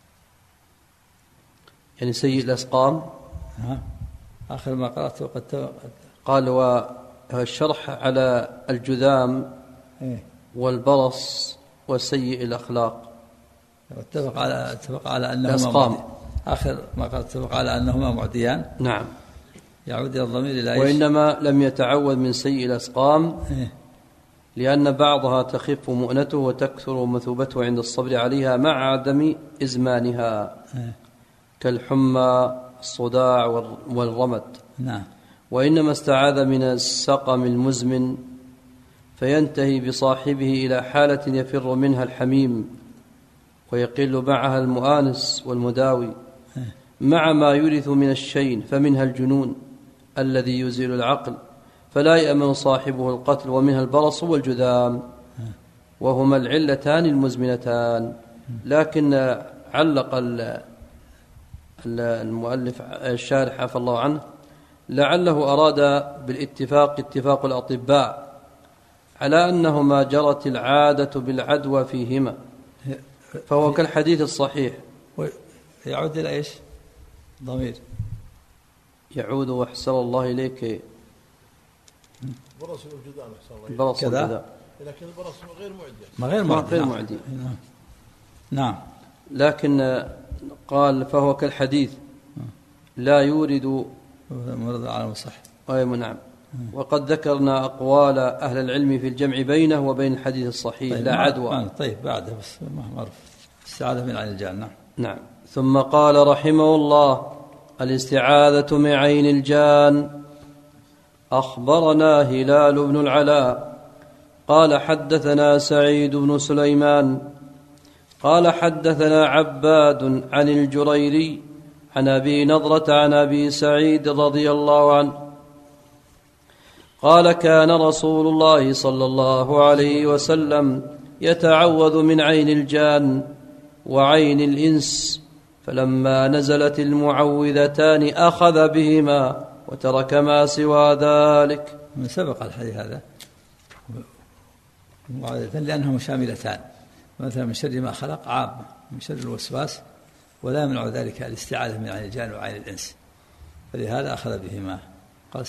يعني سيء الأسقام. آخر ما قرأت قال والشرح على الجذام والبرص وسيء الأخلاق. اتفق على أنهما آخر ما قال اتفق على أنهما معديان. نعم. يعود إلى الضمير إلى وإنما لم يتعوذ من سيء الأسقام لأن بعضها تخف مؤنته وتكثر مثوبته عند الصبر عليها مع عدم إزمانها، كالحمى الصداع والرمد. نعم. وإنما استعاذ من السقم المزمن، فينتهي بصاحبه إلى حالة يفر منها الحميم ويقل معها المؤانس والمداوي مع ما يورث من الشين، فمنها الجنون الذي يزيل العقل فلا يأمن صاحبه القتل، ومنها البرص والجذام، وهما العلتان المزمنتان. لكن علق المؤلف الشارح عفى الله عنه لعله أراد بالاتفاق اتفاق الأطباء على أنهما جرت العادة بالعدوى فيهما، فهو كالحديث الصحيح. يعود إلى إيش؟ ضمير يعود وأحسن الله إليك برص والجذام. البرص والجذام، لكن البرص غير معدي. نعم. لكن قال فهو كالحديث لا يورد مرض على المصح. نعم. وقد ذكرنا أقوال أهل العلم في الجمع بينه وبين الحديث الصحيح. طيب لا عدوى. طيب بعده بس ما معروف استعاذة من عين الجان. نعم. نعم. ثم قال رحمه الله: الاستعاذة من عين الجان. أخبرنا هلال بن العلاء قال حدثنا سعيد بن سليمان قال حدثنا عباد عن الجريري عن أبي نضرة عن أبي سعيد رضي الله عنه قال: كان رسول الله صلى الله عليه وسلم يتعوذ من عين الجان وعين الإنس، فلما نزلت المعوذتان أخذ بهما وترك ما سوى ذلك. من سبق الحديث هذا لأنهما شاملتان، مثلا من شر ما خلق عامة، من شر الوسواس، ولا يمنع ذلك الاستعاذة من عين الجان وعين الإنس، فلهذا أخذ بهما. قال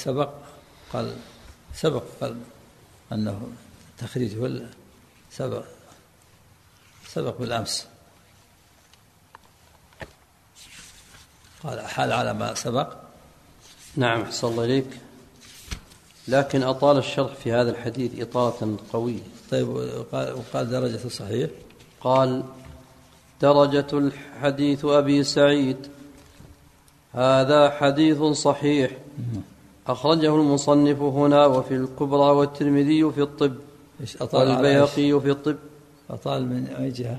سبق أنه تخريجه سبق بالأمس. قال حال على ما سبق. نعم أحسن الله إليك، لكن أطال الشرح في هذا الحديث إطالة قوية. طيب، وقال درجة الصحيح، قال درجة الحديث أبي سعيد هذا حديث صحيح أخرجه المصنف هنا وفي الكبرى والترمذي في الطب والبيهقي في الطب. أطال من أي جهة؟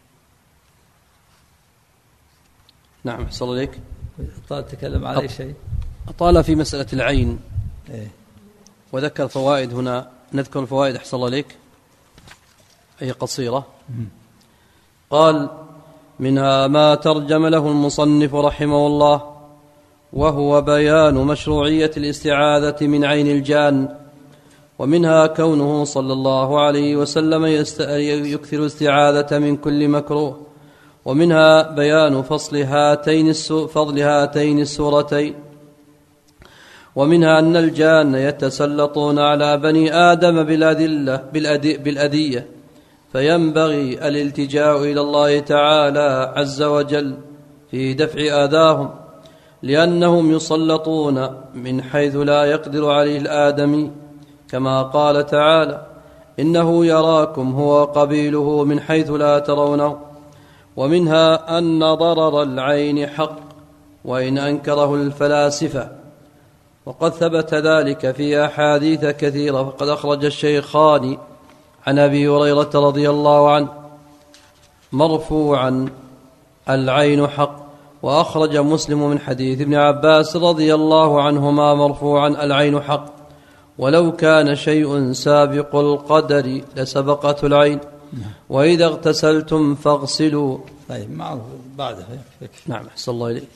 نعم أحسن الله إليك. أطال تكلم على أي شيء؟ أطال في مسألة العين إيه؟ وذكر فوائد هنا. نذكر الفوائد أحسن الله إليك أي قصيرة. قال منها ما ترجم له المصنف رحمه الله وهو بيان مشروعية الاستعاذة من عين الجان، ومنها كونه صلى الله عليه وسلم يكثر الاستعاذة من كل مكروه، ومنها بيان فضل هاتين السورتين، ومنها أن الجان يتسلطون على بني آدم بالأذية، فينبغي الالتجاء إلى الله تعالى عز وجل في دفع آذاهم، لأنهم يسلطون من حيث لا يقدر عليه الآدمي، كما قال تعالى إنه يراكم هو قبيله من حيث لا ترونه. ومنها أن ضرر العين حق وإن أنكره الفلاسفة، وقد ثبت ذلك في أحاديث كثيرة، فقد أخرج الشيخان عن أبي هريرة رضي الله عنه مرفوعا العين حق، وأخرج مسلم من حديث ابن عباس رضي الله عنهما مرفوعا العين حق، ولو كان شيء سابق القدر لسبقته العين، وإذا اغتسلتم فاغسلوا. طيب معروف بعده. نعم أحسن الله إليك.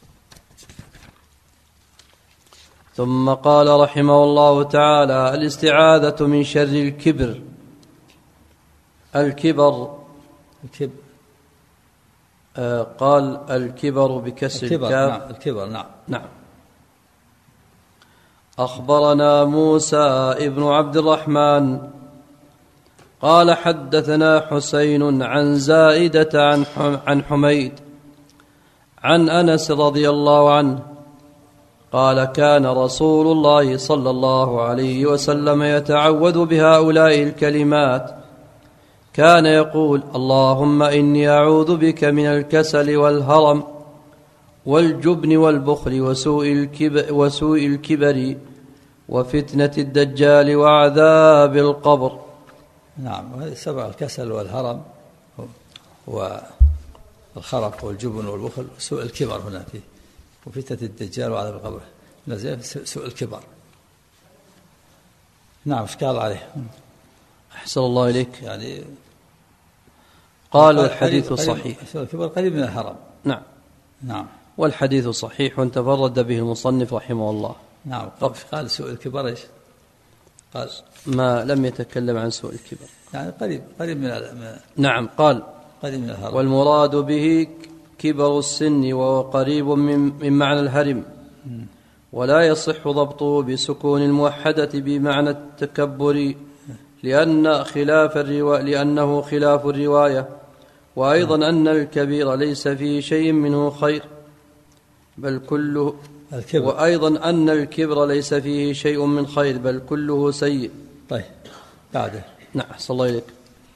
ثم قال رحمه الله تعالى الاستعاذة من شر الكبر. الكبر قال الكبر بكسر الكاف. نعم الكبر. نعم. أخبرنا موسى ابن عبد الرحمن قال حدثنا حسين عن زائدة عن حميد عن أنس رضي الله عنه قال كان رسول الله صلى الله عليه وسلم يتعوذ بهؤلاء الكلمات، كان يقول اللهم إني أعوذ بك من الكسل والهرم والجبن والبخل وسوء الكبر وفتنة الدجال وعذاب القبر. نعم، وهذه سبع: الكسل والهرم والخرف والجبن والبخل وسوء الكبر هنا فيه، وفتنة الدجال وعذاب القبر نزل سوء الكبر. نعم، اشكال عليه. أحسن الله إليك. يعني قالوا الحديث صحيح. سوء الكبر قريب من الهرم. نعم. والحديث صحيح تفرد به المصنف رحمه الله. نعم. قال سوء الكبر ايش؟ قال ما لم يتكلم عن سوء الكبر، يعني قريب من نعم. قال قريب من الهرم. والمراد به كبر السن، وهو قريب من معنى الهرم، ولا يصح ضبطه بسكون الموحدة بمعنى التكبر، لأنه خلاف الرواية. وأيضا أن الكبير ليس فيه شيء منه خير بل كله الكبر. وأيضا أن الكبر ليس فيه شيء من خير بل كله سيء. طيب بعده. نعم صلى الله عليك.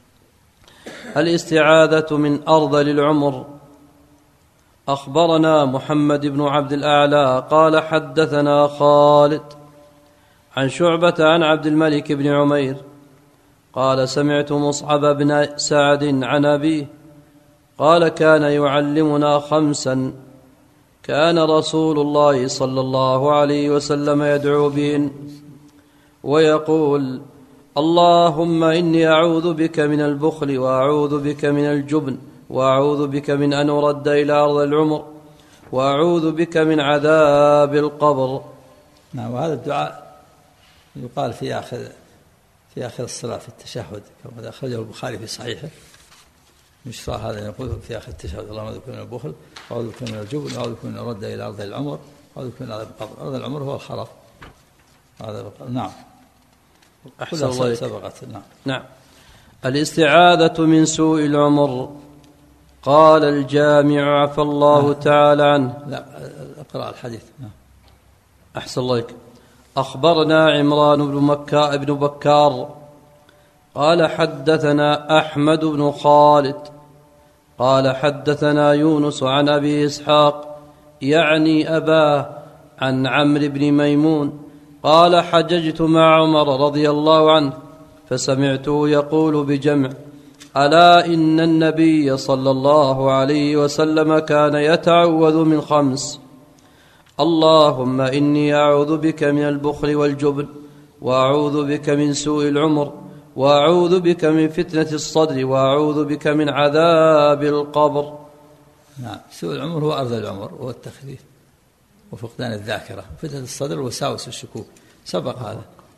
الاستعاذة من أرذل العمر. أخبرنا محمد بن عبد الأعلى قال حدثنا خالد عن شعبة عن عبد الملك بن عمير قال سمعت مصعب بن سعد عن أبيه قال كان يعلمنا 5 كان رسول الله صلى الله عليه وسلم يدعو بهن ويقول اللهم إني أعوذ بك من البخل وأعوذ بك من الجبن وأعوذ بك من أن أرد إلى أرض العمر وأعوذ بك من عذاب القبر. نعم، وهذا الدعاء يقال في آخر الصلاة في التشهد، كما أخرجه البخاري في صحيحه. يشرع هذا يقول في آخر التشهد اللهم أعوذ بك من البخل وأعوذ بك من الجبن وأعوذ بك من أن أرد إلى أرض العمر وأعوذ بك من عذاب القبر. أرض العمر هو الخرف. نعم. أحسن الله سبقت. نعم. الاستعاذة من سوء العمر. قال الجامع عفى الله تعالى عنه. لا، اقرأ الحديث. أحسن الله إليك. أخبرنا عمران بن بكار قال حدثنا أحمد بن خالد قال حدثنا يونس عن أبي إسحاق يعني أباه عن عمرو بن ميمون قال حججت مع عمر رضي الله عنه فسمعته يقول بجمع ألا إن النبي صلى الله عليه وسلم كان يتعوذ من 5: اللهم إني أعوذ بك من البخل والجبن، وأعوذ بك من سوء العمر، وأعوذ بك من فتنة الصدر، وأعوذ بك من عذاب القبر. نعم، سوء العمر هو أرذل العمر وهو التخليف وفقدان الذاكرة، فتنة الصدر وساوس الشكوك سبق هذا.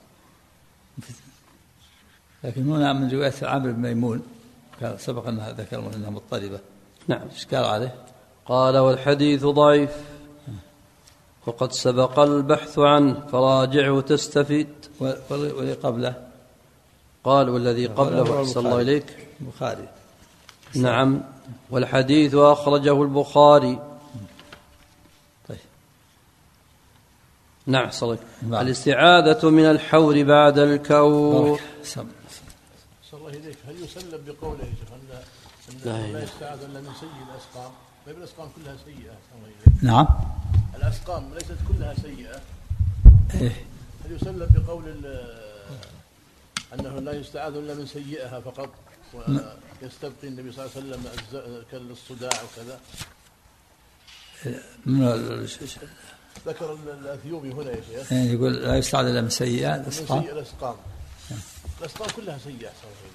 لكن هنا من رواية عمرو بن ميمون سبق أنها ذكر أنها مضطربة. نعم. إيش قال عليه؟ قال والحديث ضعيف وقد سبق البحث عنه فراجعه تستفيد. والذي قبله قال والذي قبله أحسن الله إليك البخاري. نعم، والحديث أخرجه البخاري. طيب. نعم صلى الاستعاذة من الحور بعد الكور. الله إليك، هل يسلم بقوله أن لا يستعاذ إلا من سيء الأسقام؟ طيب الأسقام كلها سيئة. نعم، الأسقام ليست كلها سيئة. هل يسلم بقول أنه لا يستعاذ إلا من سيئها فقط ويستبقي النبي صلى الله عليه وسلم كالصداع وكذا؟ ذكر الأثيوبي هنا يا شيخ يقول لا يستعاذ إلا من سيئة الأسقام. الأسقام كلها سيئة.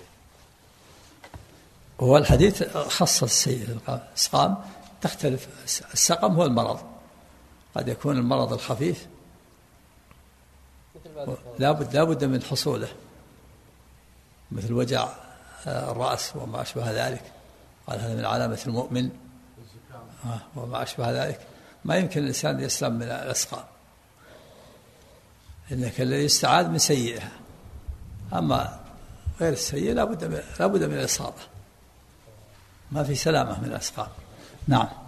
هو الحديث خصص السيء. الأسقام تختلف. السقم هو المرض، قد يكون المرض الخفيف لا بد من حصوله، مثل وجع الرأس وما أشبه ذلك. قال هذا من علامة المؤمن وما أشبه ذلك. ما يمكن الإنسان يسلم من الأسقام، إنك الذي يستعاذ من سيئها، أما غير السيء لا بد من الإصابة، ما في سلامة من الأسقام. نعم.